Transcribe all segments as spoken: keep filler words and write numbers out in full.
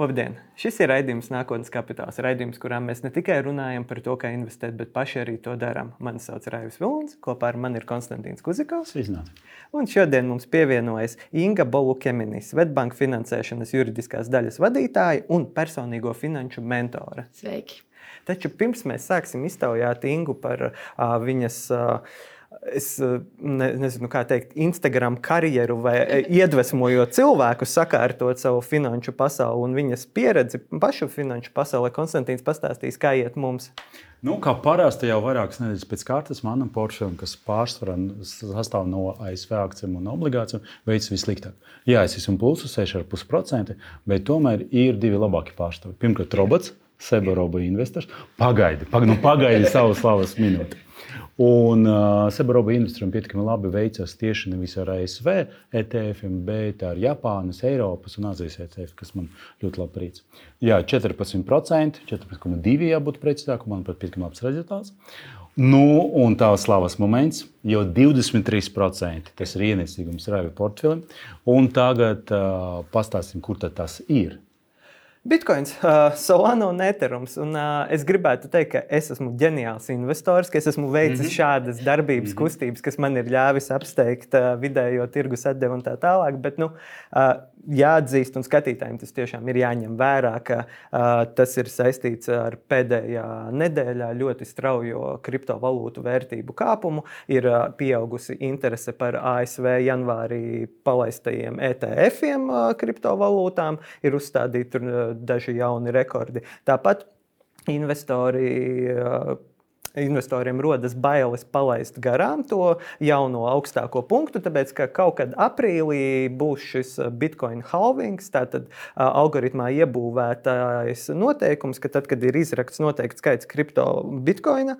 Labdien! Šis ir raidījums Nākotnes kapitāls. Raidījums, kurā mēs ne tikai runājam par to, kā investēt, bet paši arī to darām. Mani sauc Raivis Vilns, kopā ar mani ir Konstantīns Kuzikovs. Sveicināt. Un šodien mums pievienojas Inga Bolukemini, Svetbank finansēšanas juridiskās daļas vadītāja un personīgo finanšu mentore. Sveiki! Taču pirms mēs sāksim iztaujāt Ingu par uh, viņas... Uh, Es ne, nezinu, kā teikt, Instagram karjeru vai iedvesmojot cilvēku sakārtot savu finanšu pasauli un viņas pieredzi pašu finanšu pasaulē. Konstantīns pastāstīs, kā iet mums. Nu, kā parasti jau vairākas nedēļas pēc kārtas manam portfelim, kas pārsvarā sastāv no A S V akcijiem un obligācijām, veids vissliktāk. Jā, es esmu pulsu seši komats pieci procenti, bet tomēr ir divi labāki pārstāvi. Pirmkārt, robots, Sebaroba investors. Pagaidi, pagaidi, nu pagaidi savu slavas minūti. Un uh, Sebaroba investoriem pietiekami labi veicas tieši nevis ar A S V E T F-iem, bet ar Japānas, Eiropas un Azijas E T F, kas man ļoti labi priec. Jā, četrpadsmit procenti, četrpadsmit komats divi jābūt precīzāk, un manuprāt, pietiekami labs rezultāts. Nu, un tā slavas moments, jo divdesmit trīs procenti tas ir ienesīgums Raiva portfelim, un tagad uh, pastāstīsim, kur tad tas ir. Bitcoins, uh, Solana un Etherums. Un, uh, es gribētu teikt, ka es esmu ģeniāls investors, ka es esmu veicis mm-hmm. šādas darbības mm-hmm. kustības, kas man ir ļāvis apsteigt uh, vidējo tirgus atdevu un tā tālāk. Bet, nu, uh, jāatzīst, un skatītājiem tas tiešām ir jāņem vērā, ka uh, tas ir saistīts ar pēdējā nedēļā ļoti straujo kriptovalūtu vērtību kāpumu. Ir uh, pieaugusi interese par A S V janvārī palaistajiem E T F-iem uh, kriptovalūtām. Ir uzstādīti tur uh, daži jauni rekordi. Tāpat investori, investoriem rodas bailes palaist garām to jauno augstāko punktu, tāpēc, ka kaut kad aprīlī būs šis Bitcoin halvings, tātad algoritmā iebūvētais noteikums, ka tad, kad ir izrakts noteikts skaits kripto bitcoina,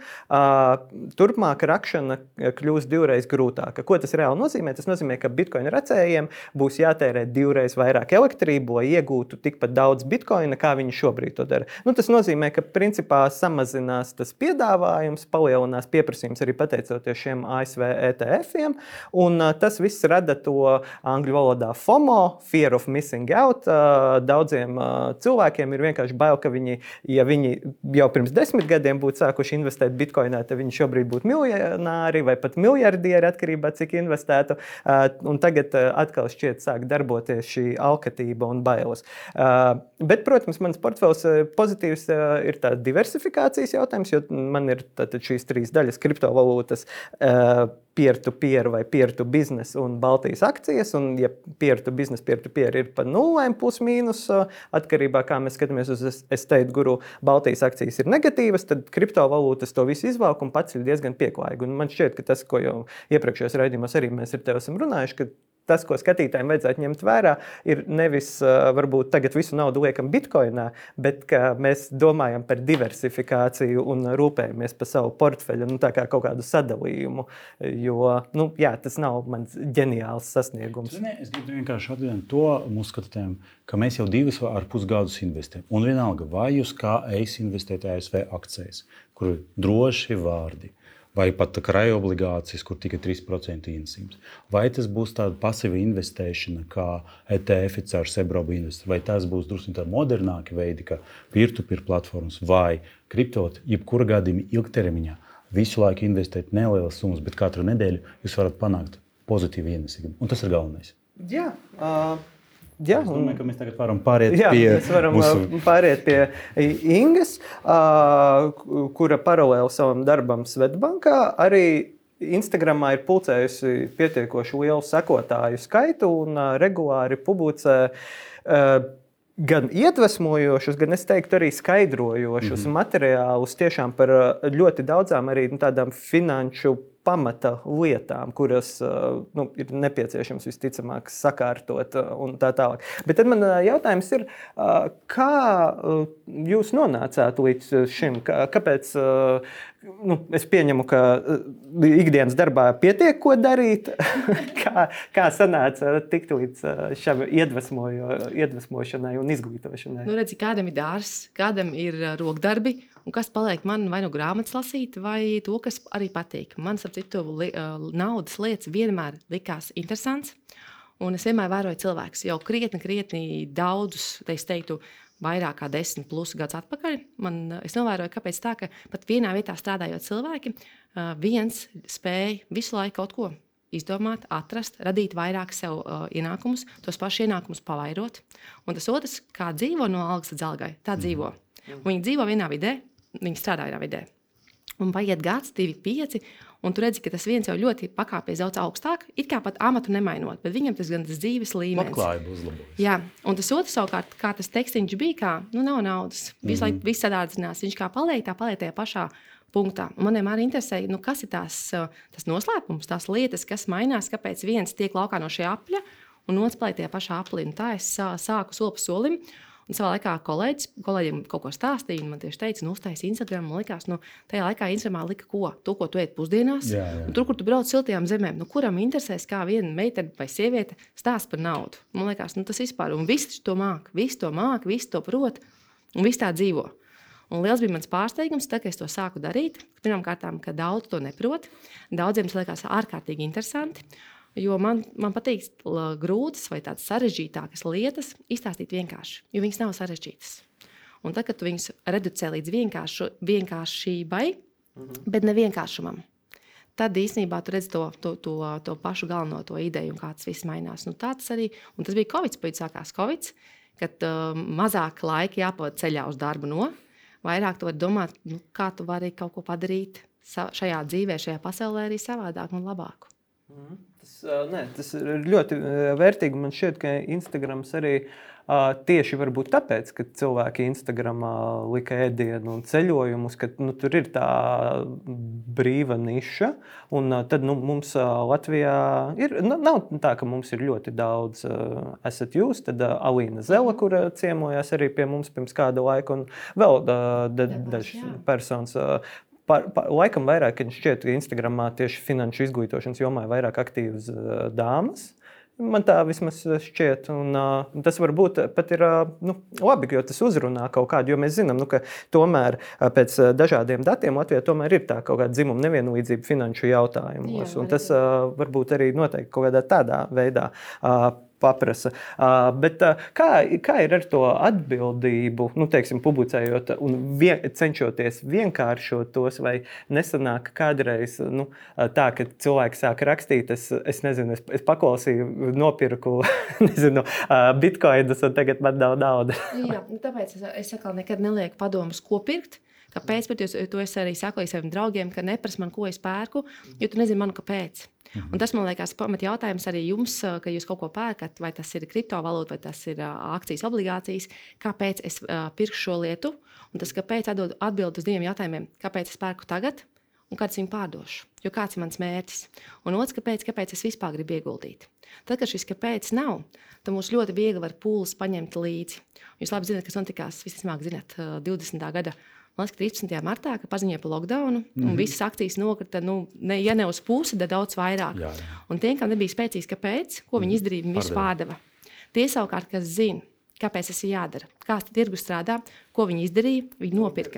turpmāk rakšana kļūs divreiz grūtāka. Ko tas reāli nozīmē? Tas nozīmē, ka bitcoin racējiem būs jātērē divreiz vairāk elektrību, lai iegūtu tikpat daudz bitcoina, kā viņi šobrīd to dara. Nu, tas nozīmē, ka principā samazinās tas piedāvājums, palielinās pieprasījums arī pateicoties šiem A S V E T F-iem, un uh, tas viss rada to angļu valodā FOMO, fear of missing out. Uh, daudziem uh, cilvēkiem ir vienkārši bail, ka viņi, ja viņi jau pirms desmit gadiem būtu sākuši investēt bitcoinā, tad viņi šobrīd būtu miljonāri vai pat miljardieri atkarībā, cik investētu, uh, un tagad uh, atkal šķiet sāk darboties šī alkatība un bailes. Uh, bet, protams, mans portfels uh, pozitīvs uh, ir tā diversifikācijas jautājums, jo man ir tātad šīs trīs daļas kriptovalūtas, uh, peer-to-peer vai peer-to-business un Baltijas akcijas, un ja peer-to-business, peer-to-peer ir pa nulēm plus mīnus, uh, atkarībā kā mēs skatāmies uz Estate Guru, Baltijas akcijas ir negatīvas, tad kriptovalūtas to visu izvalk un paceļ diezgan pieklājīgi. Un man šķiet, ka tas, ko jau iepriekšējos raidījumos arī mēs ar tevi esam runājuši, ka tas, ko skatītājiem vajadzētu ņemt vērā, ir nevis uh, varbūt tagad visu naudu liekam bitcoinā, bet ka mēs domājam par diversifikāciju un rūpējamies par savu portfeļu, nu tā kā kaut kādu sadalījumu, jo, nu jā, tas nav mans ģeniāls sasniegums. Ne, es gribu vienkārši atgādināt to mūsu skatītājiem, ka mēs jau divus ar pusgadus investējam. Un vienalga, vai jūs kā es investējat A S V akcijas, kur ir droši vārdi, vai pat krāja obligācijas, kur tikai trīs procenti ienesījums. Vai tas būs tāda pasīva investēšana, kā E T F ar Sebaroba investoru, vai tas būs drusku tā modernāki veidi, kā peer-to-peer platformas, vai kriptot, jebkura gadījuma ilgtermiņā visu laiku investēt nelielas summas, bet katru nedēļu jūs varat panākt pozitīvu ienesīgumu. Un tas ir galvenais. Jā, uh... Jā, es domāju, ka mēs tagad varam pāriet jā, pie mēs varam mūsu... pāriet pie Ingas, kura paralēli savam darbam Svetbankā arī Instagramā ir pulcējusi pietiekoši lielu sekotāju skaitu un regulāri publicē gan iedvesmojošus, gan es teiktu arī skaidrojošus mm-hmm. materiālus tiešām par ļoti daudzām arī tādām finanšu pamata lietām, kuras nu, ir nepieciešams visticamāk sakārtot un tā tālāk. Bet tad man jautājums ir, kā jūs nonācāt līdz šim? Kāpēc, nu, es pieņemu, ka ikdienas darbā pietiek ko darīt, kā, kā sanāca tikt līdz šam iedvesmošanai un izglītošanai? Nu, redzi, kādam ir dārzs, kādam ir rokdarbi, un kas paliek man vai nu grāmatas lasīt, vai to, kas arī patīk. Man, starp citu, li, naudas lietas vienmēr likās interesants, un es vienmēr vēroju cilvēkus jau krietni, krietni daudzus, es teiktu, vairāk kā desmit plus gadus atpakaļ. Man, es novēroju, kāpēc tā, ka pat vienā vietā strādājot cilvēki, viens spēja visu laiku kaut ko izdomāt, atrast, radīt vairāk sev uh, ienākumus, tos pašus ienākumus pavairot. Un tas otrs, kā dzīvo no algas līdz algai, tā dzīvo. Un viņi dzīvo vienā vidē, viņi strādā vienā vidē. Un paiet gads, divi, pieci, un tu redzi, ka tas viens jau ļoti pakāpies daudz augstāk, it kā pat amatu nemainot, bet viņam tas gan tas dzīves līmenis. Labklājība uzlabojas. Jā, un tas otrs savukārt, kā tas tekstiņš bija, kā, nu nav naudas, visu mm-hmm. laiku viss sadārdzinās, viņš kā paliek, tā paliek tajā pašā punktā. Un man vienmēr interesē, nu, kas ir tās, tas noslēpums, tās lietas, kas mainās, kāpēc viens tiek laukā no šī apļa, un otrs paliek tajā pašā aplī. Un tā es sāku soli pa solim. Un savā laikā kolēģis, kolēģiem kaut ko stāstīja, un man tieši teica, nu, uztaisi Instagram, man likās, nu, tajā laikā Instagramā lika ko? To, ko tu ēd pusdienās, jā, jā. Un tur, kur tu brauc siltajām zemēm, nu, kuram interesēs, kā viena meitene vai sieviete stāst par naudu. Man liekas, nu, tas vispār, un visi to māk, visi to māk, visi to prot, un visi tā dzīvo. Un liels bija mans pārsteigums, tā, ka es to sāku darīt. Pirmkārt, ka daudz to neprot, daudziem tas liekas ārkārtīgi interesanti. Jo man, man patīk grūtas vai tādas sarežģītākas lietas izstāstīt vienkārši, jo viņas nav sarežģītas. Un tad, kad tu viņus reducē līdz vienkāršu, vienkāršībai, mm-hmm. bet ne vienkāršumam, tad īstenībā tu redzi to, to, to, to pašu galveno to ideju un kā tas viss mainās. Nu, tā tas arī, un tas bija Covid, pēc sākās Covid, kad uh, mazāk laika jāpavada ceļā uz darbu no, vairāk tu vari domāt, nu, kā tu vari kaut ko padarīt šajā dzīvē, šajā pasaulē arī savādāk un labāku. Mm. Tas, ne, tas ir ļoti vērtīgi. Man šķiet, ka Instagrams arī tieši varbūt tāpēc, ka cilvēki Instagramā lika ēdienu un ceļojumus, ka nu, tur ir tā brīva niša. Un tad nu, mums Latvijā ir, nu, nav tā, ka mums ir ļoti daudz esat jūs, tad Alīna Zela, kura ciemojās arī pie mums pirms kāda laika, un vēl dažas personas. Par, par, laikam vairāk, kad šķiet, ka Instagramā tieši finanšu izglītošanas jomā ir vairāk aktīvas uh, dāmas. Man tā vismaz šķiet, un uh, tas varbūt pat ir uh, nu, labi, jo tas uzrunā kaut kādu, jo mēs zinām, nu, ka tomēr uh, pēc uh, dažādiem datiem Latvijā tomēr ir tā kaut kāda dzimuma nevienlīdzība finanšu jautājumos, Jā, un tas uh, varbūt arī noteikti kaut kādā tādā veidā uh, paprasa. Uh, bet uh, kā, kā ir ar to atbildību, nu, teiksim, publicējot un vien, cenšoties vienkāršot tos, vai nesanāk kādreiz nu, tā, ka cilvēki sāk rakstīt, es, es nezinu, es, es paklausīju, nopirku, nezinu, uh, bitcoinus un tagad man nav nauda. Jā, tāpēc es, es atkal nekad nelieku padomus, ko pirkt. Kāpēc? Bet to es arī sakoju saviem draugiem, ka nepras man, ko es pērku, jo tu nezini manu, kāpēc. Mhm. Un tas, man liekas, pamat jautājums arī jums, ka jūs kaut ko pērkat, vai tas ir kriptovalūta, vai tas ir akcijas, obligācijas, kāpēc es pirkšu šo lietu, un tas, kāpēc atbild, atbild uz diviem jautājumiem, kāpēc es pērku tagad, un kāds viņu pārdošu, jo kāds ir mans mērķis. Un otrs, kāpēc, kāpēc es vispār gribu ieguldīt. Tad, kad šis kāpēc nav, tad mums ļoti viegli var pūles paņemt līdzi. Jūs labi zināt, kas notikās, visticamāk zināt, divdesmitā gada. Man liekas, ka trīspadsmitajā martā, kad paziņoja par lockdownu, mm-hmm. un visas akcijas nokrita, nu, ne, ja ne uz pusi, tad daudz vairāk. Jā, jā. Un tiem, kam nebija spēcīgs kāpēc, ko viņi izdarīja, viņi visu pārdeva. Tie savukārt, kas zina, kāpēc tas ir jādara, kā tirgus strādā, ko viņi izdarīja, viņi nopirka.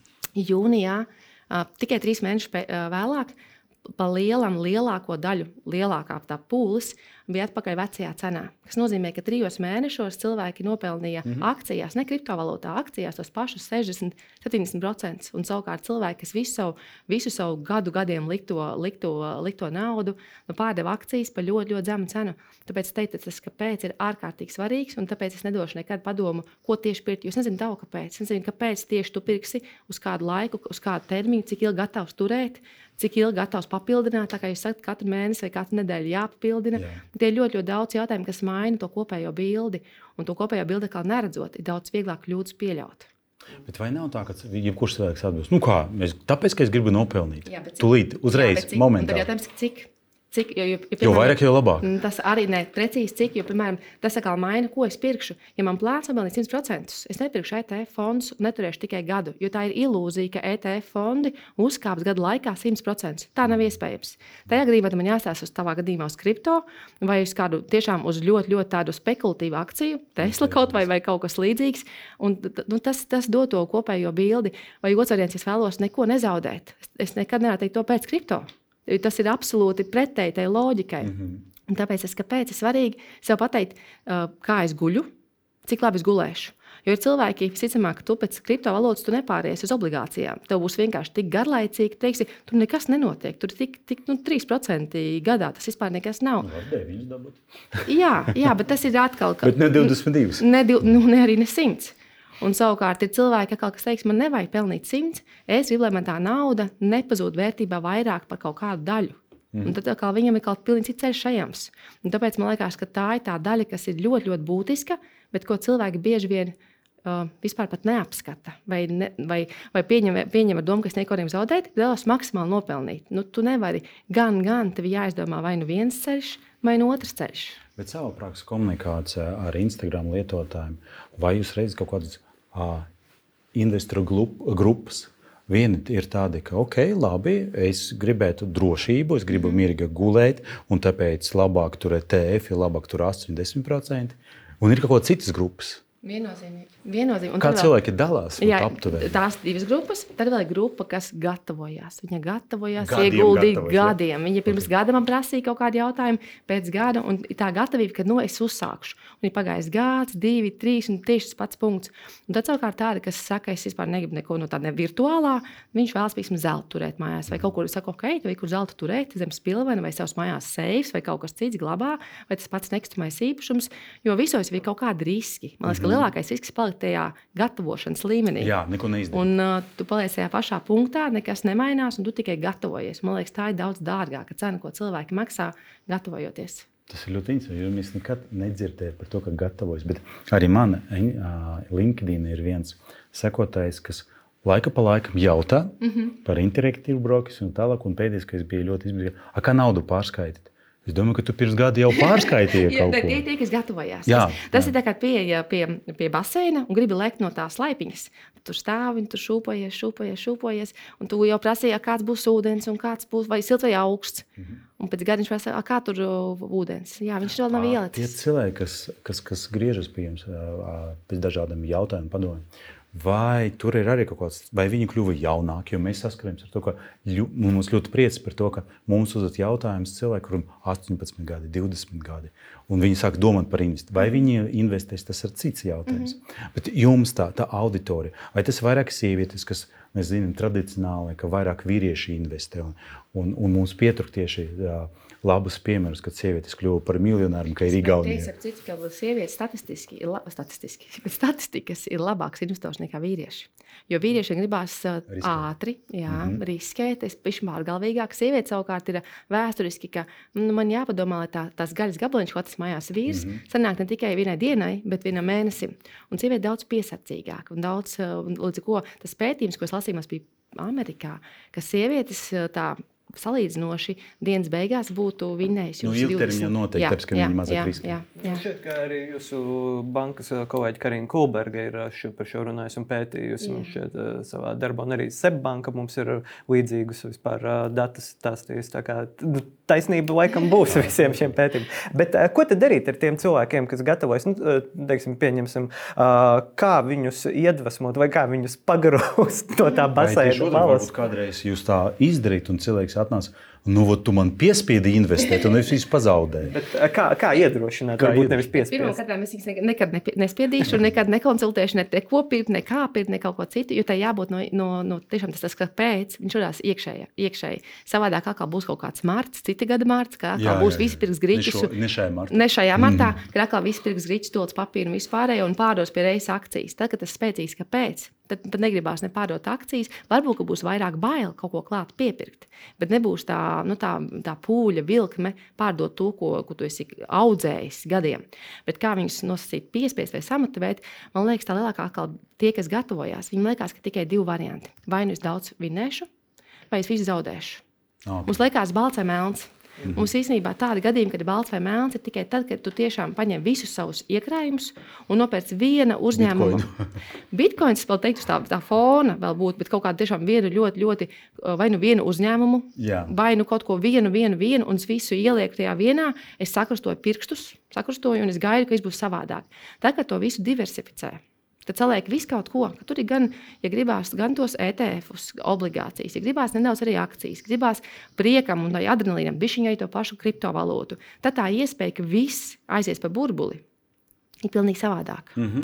Jūnijā, uh, tikai trīs mēnešus pē, uh, vēlāk, pa lielam, lielāko daļu, lielākā tā pūles bija atpakaļ vecajā cenā. Tas nozīmē, ka trijos mēnešos cilvēki nopelnīja mm-hmm. akcijās, ne kriptovalūtā, akcijās tos pašus sešdesmit līdz septiņdesmit procenti. Un savukārt cilvēki, kas visu savu, visu savu gadu gadiem likto, likto, likto naudu, nu, pārdeva akcijas par ļoti, ļoti zemu cenu. Tāpēc es teiktu, tas kāpēc ir ārkārtīgi svarīgs, un tāpēc es nedošu nekad padomu, ko tieši pirkt. Jo es nezinu tavu kāpēc. Es nezinu, kāpēc tieši tu pirksi uz kādu laiku, uz kādu termiņu, cik ilgi gatavs turēt, cik ilgi gatavs papildināt. Tā kā jūs sakat, katru mēnesi vai katru nedēļu jāpapildina. Jā. Tie ir ļoti, ļoti daudz jautājumu, kas maina to kopējo bildi, un to kopējo bildi kā neredzot, ir daudz vieglāk kļūdas pieļaut. Bet vai nav tā, ka jebkurš cilvēks atbilst, nu kā, mēs, tāpēc, ka es gribu nopelnīt, jā, tūlīt, uzreiz, jā, momentā. Tad jautājums, cik? Cik, jo, jo, jo, piemēram, jo vairāk, jo labāk. Tas arī ne precīzi cik, jo, piemēram, tas atkal maina, ko es pirkšu. Ja man plāns atbilst simt procenti, es nepirkšu E T F fondus un neturēšu tikai gadu, jo tā ir ilūzija, ka E T F fondi uzkāps gadu laikā simt procenti. Tā nav iespējams. Tajā gadījumā man jāstāsta uz tavā gadījumā uz kripto vai uz kādu tiešām uz ļoti, ļoti tādu spekulatīvu akciju, Tesla kaut vai, vai kaut kas līdzīgs, un nu, tas, tas dod to kopējo bildi. Vai otrs variants, es vēlos neko nezaudēt. Es nekad nevaru teikt to pēc kripto. Tas ir absolūti pretēji tai loģikai. Mm-hmm. Tāpēc es, kāpēc ir svarīgi sev pateikt, kā es guļu, cik labi es gulēšu. Jo ir cilvēki, visticamāk, ka tu pēc kriptovalūtas tu nepāries uz obligācijām. Tev būs vienkārši tik garlaicīgi, teiksi, tur nekas nenotiek. Tur tik, tik nu, trīs procenti gadā tas vispār nekas nav. jā, jā, bet tas ir atkal... Ka, bet ne divdesmit divi. Ne, nu, ne arī ne simts. Un savukārt ir cilvēki, kas teiks, man nevajag pelnīt simts, es gribu, lai man tā nauda nepazūd vērtībā vairāk par kaut kādu daļu. Mm. Un tad kā viņam ir kaut pilnīgi cits ceļš ejams. Un tāpēc man liekas, ka tā ir tā daļa, kas ir ļoti, ļoti būtiska, bet ko cilvēki bieži vien uh, vispār pat neapskata. Vai, ne, vai, vai pieņem, pieņem ar domu, ka es neko nevaru zaudēt, vēlos maksimāli nopelnīt. Nu, tu nevari gan, gan tev jāizdomā vai nu viens ceļš, vai nu otrs ceļš. Bet savā prakses komunikācijā ar Instagram lietotājiem, vai jūs redzat kaut kādas uh, investoru grupas? Vieni ir tādi, ka, ok, labi, es gribētu drošību, es gribu mierīgi gulēt, un tāpēc labāk tur ir T F, labāk tur astoņdesmit procenti. Un ir kaut kādas citas grupas. Viennozīmīgi. Viennozīmīgi. Kā cilvēki dalās? Jā, tās divas grupas. Tad vēl ir grupa, kas gatavojās. Viņa gatavojās, gadiem ieguldīja gatavojas, gadiem. Viņa pirms okay. gada man prasīja kaut kādu jautājumu, pēc gada, un tā gatavība, ka, nu, es uzsākšu. Un ir pagājis gads, divi, trīs, un tieši tas pats punkts. Un tad savukārt tādi, kas saka, es vispār negribu neko no tāda virtuālā, viņš vēlas, piemēram, zeltu turēt mājās. Vai kaut kur saka, ok, vai kur zeltu turēt, zem spilvena, vai savas mājās seifs, vai kaut kas cits glabā, vai tas pats nekustamais īpašums, jo visos ir kaut kādi riski. Man liekas, lielākais risks palikt tajā gatavošanas līmenī. Jā, neko neizdarīt. Un uh, tu paliec tajā pašā punktā, nekas nemainās, un tu tikai gatavojies. Man liekas, tā ir daudz dārgāka cena, ko cilvēki maksā gatavojoties. Tas ir ļoti interesanti, jo mēs nekad nedzirdējām par to, ka gatavojas. Bet arī man uh, LinkedIn ir viens sekotājs, kas laika pa laikam jautā mm-hmm. par interaktīvu brokeru un tālāk, un pēdējais, ka es biju ļoti izmēģinājis, a kā naudu pārskaitīt? Es domāju, ka tu pirms gada jau pārskaitīji kaut ko. Tie ir tie, kas gatavojās. Jā, tas, tas jā. ir tā kā pieeja pie, pie baseina un gribi lekt no tās laipiņas. Tur stāvi, tur šūpojies, šūpojies, šūpojies. Un tu jau prasīji, kāds būs ūdens un kāds būs, vai silts vai augsts. Mhm. Un pēc gada viņš prasīja, kā tur ūdens. Jā, viņš vēl nav ielicis. Tie cilvēki, kas, kas, kas griežas pie jums pēc dažādiem jautājumiem, padomājam. Vai tur ir arī kaut kāds, vai viņi kļuva jaunāki, jo mēs saskaramies ar to, ka ļu, mums ļoti priecas par to, ka mums uzdot jautājumus cilvēki, kuram astoņpadsmit gadi, divdesmit gadi, un viņi sāk domāt par investīciju. Vai viņi investēs, tas ir cits jautājums. Mm-hmm. Bet jums tā, tā auditorija, vai tas vairāk sievietes, kas, mēs zinām, tradicionāli, ka vairāk vīrieši investē, un, un, un mums pietrūk tieši jā, labus piemērus, kad sievietes kļuva par miljonāriem, ka ir Igaunija. Es teicu, ka sievietes statistiski ir, la, statistiski, bet statistikas ir labāks investors nekā vīrieši. Jo vīriešiem gribās riskēt. ātri, jā, mm-hmm. riskēt, es pišķi galvīgāk. Sieviete savukārt ir vēsturiski, ka nu, man jāpadomā, lai tā, tās gaļas gabaliņš, ko tas mājās vīrs, mm-hmm. sanāk ne tikai vienai dienai, bet vienam mēnesim. Un sieviete daudz piesardzīgāk. Un daudz, līdz ko tas pētījums, ko es lasījumās, bija Amerikā, ka sievietes tā salīdzinoši dienas beigās būtu vinnējis. Nu, ilgtermiņā noteikti, tāpēc, ka viņi mazāk riskē. Šķiet, ka arī jūsu bankas kolēģi Karina Kulberga ir šo, par šo runājusi un pētījusi. Un šķiet savā darbā, un arī SEB banka mums ir līdzīgus vispār datus stāstījusi. Tā kā taisnība laikam būs visiem šiem pētījumiem. Bet ko tad darīt ar tiem cilvēkiem, kas gatavojas? Nu, teiksim, pieņemsim, kā viņus iedvesmot vai kā viņus pagrūst no tā baseina malas? Kādreiz jūs tā izdarīt un cilvēks atnāca, nu, vot, tu man piespiedi investēt, un es visu pazaudēju. Bet kā, kā iedrošināt? Kā varbūt nevis piespiest? Pirmkārt, es viņus nekad nespiedīšu, nekad nekonsultēšu, ne ko pirkt, ne kā pirkt, ne kaut ko citu, jo tai jābūt no, no, no tiešām tas, tas kāpēc viņš radās iekšēji, iekšēji. Savādāk kā būs kaut kāds marts, cita gada marts, kā jā, būs jā, visi pirks griķus. Ne, šo, ne šajā martā. Ne šajā martā, mm. kā kā visi pirks griķus, tolts papīru un vispārējo un pārdos pie reizes akcijas. Tad, kad tas spēcīgs kāpēc, tad pat negribās ne pārdot akcijas, varbūt, ka būs vairāk bail kaut ko klāt piepirkt, bet nebūs tā, nu, tā, tā pūļa vilkme pārdot to, ko, ko tu esi audzējis gadiem. Bet kā viņus nosacīt piespiest vai samotivēt, man liekas, tā lielākā atkal tie, kas gatavojās, viņiem liekas, ka tikai divi varianti. Vai nu es daudz vinnēšu, vai es visu zaudēšu. Okay. Mums liekas balts vai melns. Mm-hmm. Mums īstenībā tādi gadījumi, kad ir balts vai melns, ir tikai tad, kad tu tiešām paņem visus savus iekrājumus un nopērc viena uzņēmuma. Bitcoin. Bitcoins vēl teikt uz tā, tā fona vēl būt, bet kaut kādu tiešām vienu ļoti, ļoti, vai nu vienu uzņēmumu, jā. Vai nu kaut ko vienu, vienu, vienu, un es visu ielieku tajā vienā, es sakrustoju pirkstus, sakrustoju, un es gaidu, ka viss būs savādāk. Tā, kad to visu diversificē, tad saliek visu kaut ko, ka tur ir gan, ja gribās, gan tos E T Fus, obligācijas, ja gribās nedaudz arī akcijas, gribās priekam un adrenalīnam, bišķiņai to pašu kriptovalūtu, tad tā iespēja, ka viss aizies pa burbuli, ir pilnīgi savādāk. Mm-hmm.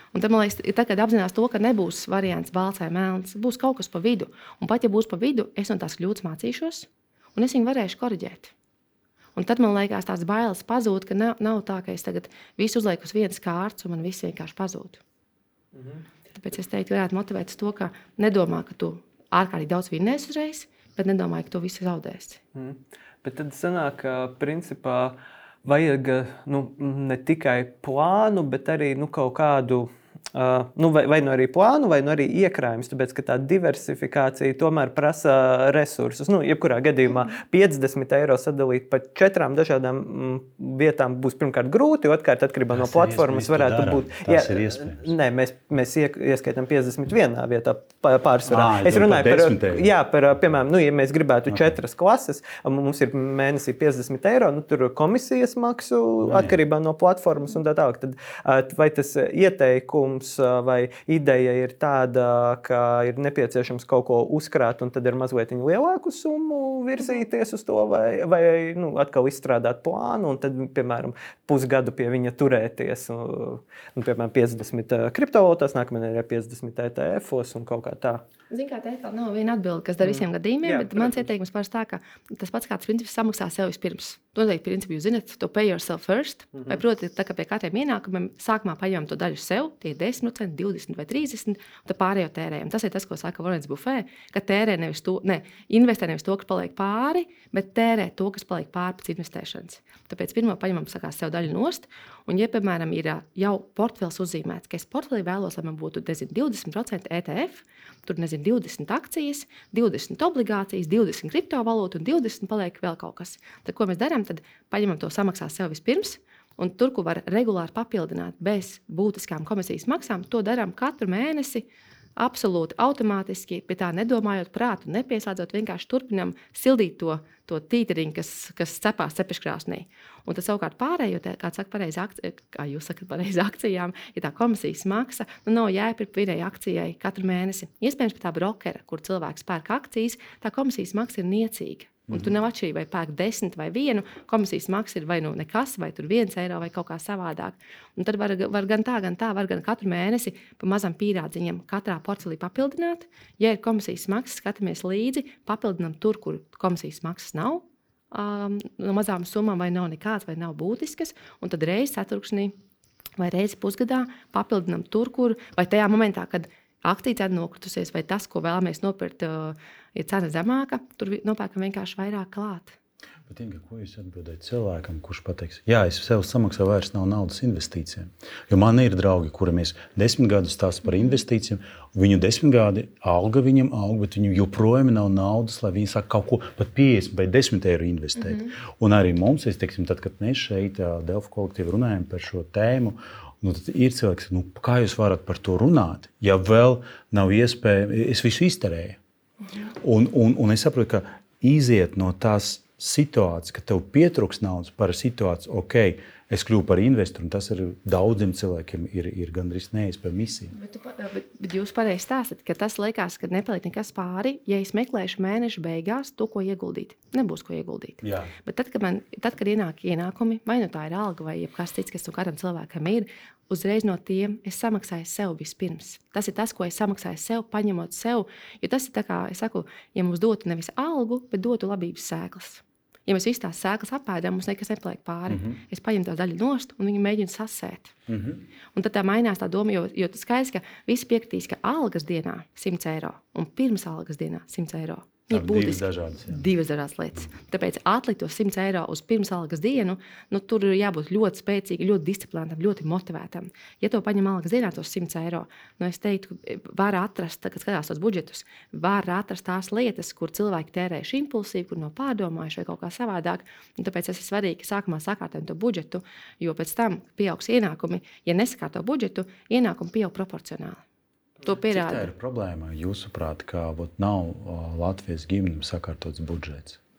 Un tad, man liekas, ir tad, kad apzinās to, ka nebūs variants balts vai melns, būs kaut kas pa vidu. Un pat, ja būs pa vidu, es no tās kļūdas mācīšos, un es viņu varēšu koriģēt. Un tad man liekas, tās bailes pazūd, ka nav, nav tā, ka es tagad visu uzlieku uz vienas kārtas, un man viss vienkārši pazūd. Mhm. Tāpēc es teiktu, varētu motivēt uz to, ka nedomā, ka tu ārkārtīgi daudz vinnēsi uzreiz, bet nedomāju, ka tu visu zaudēsi. Mhm. Bet tad sanāk, ka principā vajag nu, ne tikai plānu, bet arī nu, kaut kādu Uh, nu vai, vai nu arī plānu, vai nu arī iekrājumus, tāpēc, ka tā diversifikācija tomēr prasa resursus. Nu, jebkurā gadījumā piecdesmit eiro sadalīt pa četrām dažādām mm, vietām būs pirmkārt grūti, otrkārt atkarībā no platformas varētu būt. Jā, nē, mēs, mēs ieskaitām piecdesmit vienā vietā pārsvarā. À, es runāju par, par, jā, par, piemēram, nu, ja mēs gribētu okay. četras klases, mums ir mēnesī piecdesmit eiro, nu, tur komisijas maksu atkarībā no platformas un tā tālāk. Tad vai tas ieteikums vai ideja ir tāda, ka ir nepieciešams kaut ko uzkrāt un tad ir mazliet lielāku summu virzīties uz to, vai, vai nu, atkal izstrādāt plānu un tad, piemēram, pusgadu pie viņa turēties. Un, un, piemēram, piecdesmit kriptovalūtās, nākamajā ir piecdesmit E T F-os un kaut kā tā. Zin kā, tā nav viena atbilde, kas dar visiem mm. gadījumiem, jā, bet protams. Mans ieteikums pāris tā, ka tas pats kāds princips samaksā sev vispirms. To noteikti principu jūs zinat, to pay yourself first. Mm-hmm. Vai proti, tā kā pie katriem ienākumiem sākumā paņemam to daļu sev, tie ir desmit procenti, divdesmit vai trīsdesmit, un tad pārējo tērējam. Tas ir tas, ko saka Warrens Buffett, ka tērē nevis to, ne, investē nevis to, kas paliek pāri, bet tērē to, kas paliek pāri pēc investēšanas. Tāpēc pirmo paņemam sakās sev daļu nost, un ja, piemēram, ir jau portfels uzzīmēts, ka es portfelī vēlos, lai man būtu nezinu, divdesmit procenti E T F, tur nezinu, divdesmit akcijas, divdesmit obligācijas, divdesmit kriptovalūtu un divdesmit paliek vēl kaut kas. Tad, ko mēs darām, tad paņemam to samaksā sev vispirms, un tur, ko var regulāri papildināt bez būtiskām komisijas maksām, to darām katru mēnesi, absolūti automātiski, pie tā nedomājot prātu, nepieslēdzot, vienkārši turpinām sildīt to, to tīteriņu, kas, kas cepās cepeškrāsnī. Un tad savukārt pārējo, kā saka pareizi akci, kā jūs sakat pareizi akcijām, ja tā komisijas maksa, nu nav jāpirkt vienai akcijai katru mēnesi. Iespējams, pie tā brokera, kur cilvēks pērk akcijas, tā komisijas maksa ir niecīga. Un tu nav atšķirība, vai pērk desmit vai vienu, komisijas maksa ir vai nu nekas, vai tur viens eiro vai kaut kā savādāk. Un tad var, var gan tā, gan tā, var gan katru mēnesi pa mazam pīrādziņam katrā porcelī papildināt. Ja ir komisijas maksas, skatāmies līdzi, papildinam tur, kur komisijas maksas nav, um, no mazām summām vai nav nekāds, vai nav būtiskas, un tad reizi ceturksnī vai reizi pusgadā papildinam tur, kur, vai tajā momentā, kad akcija cena nokritusies, vai tas, ko vēlamies nopirkt, ir cena zemāka, tur nopērkam vienkārši vairāk klāt. Bet, Inga, ko jūs atbildēt cilvēkam, kurš pateiks, jā, es sev samaksāju, vairs nav naudas investīcijām. Jo man ir draugi, kuri mēs desmit gadus stāsta par investīcijām, viņu desmit gadi alga viņam aug, bet viņu joprojām nav naudas, lai viņi sāk kaut ko pat piecdesmit vai desmit eiro investēt. Mm-hmm. Un arī mums, es teiksim, tad, kad mēs šeit Delfu kolektīvi runājam par šo tēmu, nu, tad ir cilvēks, nu, kā jūs varat par to runāt, ja vēl nav iespēja, es visu izterēju. Mm-hmm. Un, un, un es saprotu, ka iziet no tās situācija, ka tev pietrūks naudas par situāciju, ok, es kļuvu par investoru, un tas ir daudziem cilvēkiem ir, ir gandrīz neiespējama misija. Bet, tu, bet, bet jūs pareizi stāstat, ka tas liekas, ka nepaliek nekas pāri, ja es meklēšu mēneša beigās to, ko ieguldīt. Nebūs ko ieguldīt. Jā. Bet tad, kad, man, tad, kad ienāk ienākumi, vai nu tā ir alga, vai jebkas cits, kas katram cilvēkam ir, uzreiz no tiem es samaksāju sev vispirms. Tas ir tas, ko es samaksāju sev, paņemot sev, jo tas ir tā kā, es saku, ja mums dotu nevis algu, bet dotu labības sēklas. Ja mēs visas tās sēklas apēdam, mums nekas nepaliek pāri. Mm-hmm. Es paņemu tā daļu nost un viņu mēģinu sasēt. Mm-hmm. Un tad tā mainās tā doma, jo, jo tas skaidrs, ka visi piekritīs, ka algas dienā simts eiro un pirms algas dienā simts eiro. Ir divas dažādas, divas dažādas lietas. Tāpēc atlikt to simts eiro uz pirms algas dienu, nu, tur ir jābūt ļoti spēcīgam, ļoti disciplinētam, ļoti motivētam. Ja to paņem algas dienā, tos simts eiro, nu, es teiktu, var atrast, kad skatās tos budžetus, var atrast tās lietas, kur cilvēki tērējuši impulsīvi, kur nav pārdomājuši vai kaut kā savādāk. Un tāpēc tas ir svarīgi, ka sākumā sakārtojam to budžetu, jo pēc tam pieaugs ienākumi. Ja nesakārto budžetu, ienākumi pieaug proporcionāli. To pierāda. Cik tā ir problēma, jūsuprāt, ka ot, nav Latvijas ģimeņiem sakārtots budžets?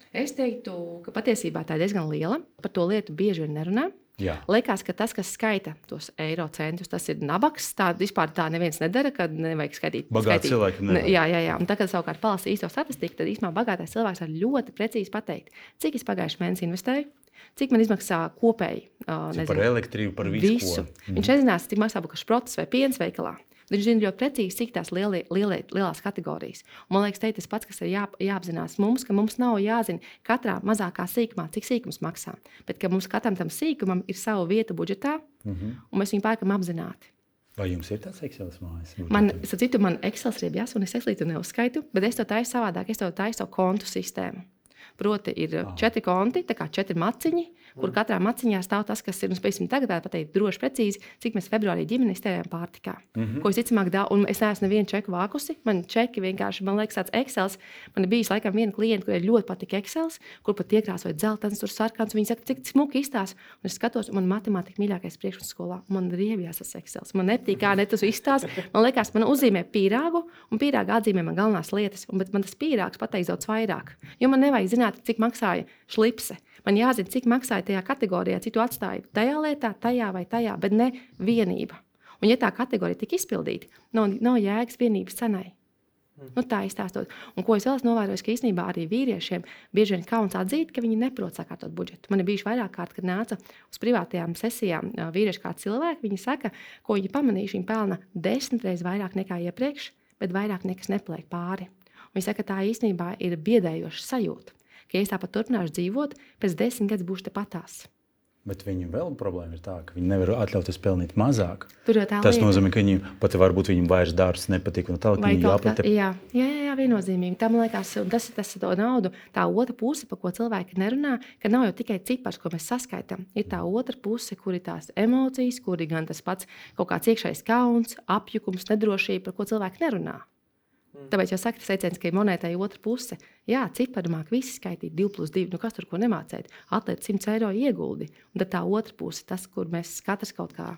Es teiktu, ka patiesībā tā ir diezgan liela. Par to lietu bieži vien nerunā. Jā. Liekas, ka tas, kas skaita tos eiro centus, tas ir nabaks. Tā vispār tā neviens nedara, kad nevajag skaitīt. Bagāti cilvēki nevar. Jā, jā, jā. Un tā, kad savukārt palasa īsto statistiku, tad īstenībā bagātais cilvēks var ļoti precīzi pateikt, cik es pagājuši mēnesi investēju, cik man izmaksā kopēji. Uh, nezinu, par elektrību, par visu. visu. Mm. Viņš nezinās, cik maksā būs šprots vai piens veikalā. Viņš zina ļoti precīzi, cik tās lielie, lielie, lielās kategorijas. Un, man liekas, tas pats, kas ir jā, jāapzinās mums, ka mums nav jāzina katrā mazākā sīkumā, cik sīkums maksā. Bet ka mums katram tam sīkumam ir sava vieta budžetā, mm-hmm. un mēs viņu pērkam apzināti. Vai jums ir tāds Excel mājas? Man, citu, man Excel ir jās, un es Excelītu neuzskaitu, bet es to taisu savādāk, es to taisu kontu sistēmu. Proti ir ah. četri konti, tā kā četri maciņi, kur mm. katrā maciņā stāv tas, kas ir, un spēsim tagad vēl pateikt droši precīzi, cik mēs februārī ģimeni iztērējam pārtikā. Mm-hmm. Ko es ticamāk daudz, un es neesmu nevienu čeku vākusi, man čeki vienkārši, man liekas tāds Excels, man ir bijis laikam viena klienta, kurai ļoti patika Excels, kur pat iekrāsoja dzeltens, tur sarkans, viņi saka, cik smuki izstās, un es skatos, un man matemātika mīļākais priekšmets skolā, man riebjās tas Excels, man nepatīk, kā ne tas izstās, man liekas, man uzzīmē pīrāgu, un pīrāga atzīmē man galvenās lietas, un bet man tas pīrāgs pateiks daudz vairāk, jo man nevajag zināt, cik maksāja šlipse. Man jāzina, cik maksāja tajā kategorijā, cik tu atstāji tajā lietā, tajā vai tajā, bet ne vienība. Un ja tā kategorija tika izpildīta, nav, nav jēgas vienības cenai. Mm. Nu, tā izstāstot. Un ko es vēl esmu novērojis, ka īstenībā arī vīriešiem bieži vien kauns atzīt, ka viņi neprot sakārtot budžetu. Man ir bijuši vairāk kārt, kad nāca uz privātajām sesijām vīrieši kā cilvēki, viņi saka, ko viņi pamanījuši, viņi pelna desmit reizes vairāk nekā iepriekš, bet vairāk nekas nepaliek pāri. Un viņi saka, ka tā īstenībā ir biedējoša sajūta. Ka, ja es tāpat turpināšu dzīvot, pēc desmit gadus būšu tepatās. Bet viņiem vēl problēma ir tā, ka viņi nevar atļauties pelnīt mazāk. Tur jau tā Tas lieta. nozīmē, ka viņiem pat varbūt viņiem vairs darbs nepatīk un tālāk viņi jāpatep. Jā, jā, jā, viennozīmīgi. Tā, man liekas, un tas ir tas to naudu, tā otra puse, par ko cilvēki nerunā, ka nav jau tikai cipars, ko mēs saskaitām. Ir tā otra puse, kur ir tās emocijas, kur ir gan tas pats kaut kāds iekšējs kauns, apjukums, nedrošība, par ko cilvēki nerunā. Tāpēc jau saka, tas teiciens, ka ir monētai otra puse. Jā, cipari māk visi skaitīt divi plus divi, nu kas tur ko nemācēt. Atliec simts eiro ieguldi. Un tad tā otra puse, tas, kur mēs katrs kaut kā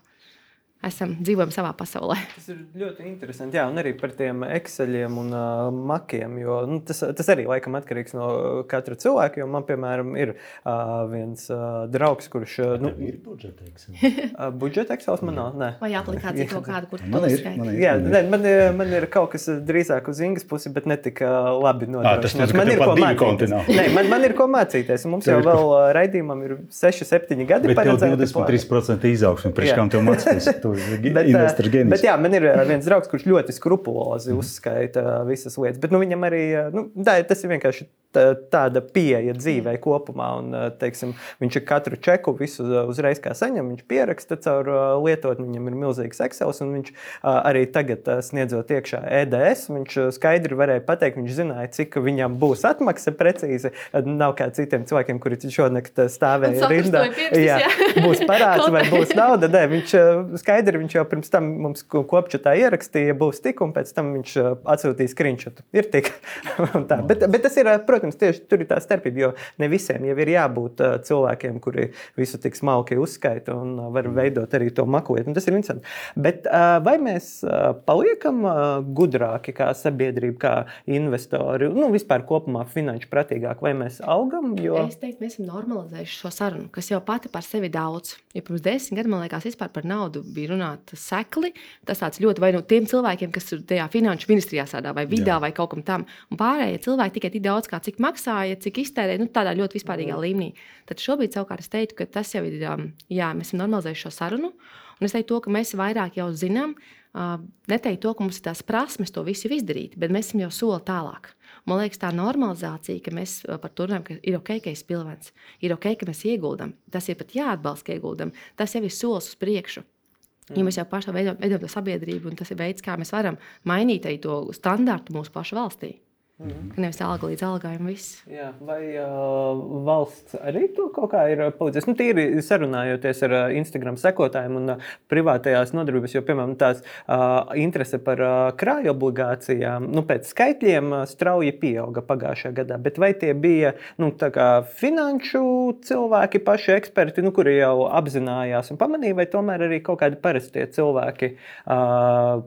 esam dzīvojam savā pasaulē. Tas ir ļoti interesanti, jā, un arī par tiem Exceliem un uh, makiem, jo nu, tas, tas arī laikam atkarīgs no katra cilvēka, jo man, piemēram, ir uh, viens uh, draugs, kurš... Uh, nu, ir budžeta Excel? uh, budžeta Excels man nav, nē. Vai aplikācija kaut kāda, kur man ir, man ir. Jā, ne, man, ir, man ir kaut kas drīzāk uz Ingas pusi, bet ne tik uh, labi nodrošināts. Man ir ko mācīties. Nē, man, man ir ko mācīties, un mums jau vēl uh, raidījumam ir seši septiņi gadi bet paredzēti. Bet divdesmit trīs procenti izaugsme, priekš kam tev mācīties? Bet, bet jā, man ir viens draugs, kurš ļoti skrupulozi uzskaita visas lietas, bet nu, viņam arī, nu, tā, tas ir vienkārši tāda pieeja dzīvē kopumā, un, teiksim, viņš ir katru čeku visu uzreiz kā saņem, viņš pieraksta caur lietotni, viņam ir milzīgs Excels, un viņš arī tagad sniedzot iekšā E D S, viņš skaidri varēja pateikt, viņš zināja, cik viņam būs atmaksa precīzi, nav kā citiem cilvēkiem, kuri šonakt stāvēja rindā, jā, būs parāds vai būs nauda, ne, viņš skaidri, viņš jau pirms tam mums kopčatā ierakstīja, būs tik, un pēc tam viņš atsūtīja screenshotu, ir tik, un tā, bet, bet tas ir, protams, tieši tur ir tā starpība, jo ne visiem jau ir jābūt uh, cilvēkiem, kuri visu tik smalki uzskaita un uh, var veidot arī to makuliet. Un tas ir interesanti. Bet uh, vai mēs uh, paliekam uh, gudrāki kā sabiedrība, kā investori, nu vispār kopumā finanšu pratīgāk, vai mēs augam? Jo... Es teiktu, mēs esam normalizējuši šo sarunu, kas jau pati par sevi daudz. Ja pirms desmit gadu, man liekas, vispār par naudu bija runāt sekli. Tas tāds ļoti vai no tiem cilvēkiem, kas ir tajā finanšu ministrijā sādā vai vidā Jā. Vai kaut kam tam. Un pārējie cilvēki tikai tik daudz, kā cik maksāja, cik iztērēja, nu tādā ļoti vispārīgā līmenī. Tad šobrīd savukārt es teiktu, ka tas jau ir, jā, mēs esam normalizējuši šo sarunu, un es teiktu to, ka mēs vairāk jau zinām, neteiktu to, ka mums ir tās prasmes to visu izdarīt, bet mēs esam jau soli tālāk. Man liekas, tā normalizācija, ka mēs par to runājam, ka ir ok, ka ir spilvens, ir ok, ka mēs ieguldam, tas ir pat jāatbalsta, ka ieguldam, tas jau ir solis uz priekšu. Ja mēs jau paši veidojam, veidojam to sabiedrību, un tas ir veids, kā mēs varam mainīt arī to standartu mūsu pašu valstī. Mm-hmm. Ka nevis alga līdz algai un viss. Jā, vai uh, valsts arī to kaut kā ir palīdzējis? Nu, tīri sarunājoties ar uh, Instagram sekotājiem un uh, privātajās nodarbības, jo, piemēram, tās uh, interese par uh, krāju obligācijām, nu, pēc skaitļiem uh, strauji pieauga pagājušajā gadā, bet vai tie bija, nu, tā kā finanšu cilvēki, paši eksperti, nu, kuri jau apzinājās un pamanīja, vai tomēr arī kaut kādi parastie cilvēki uh,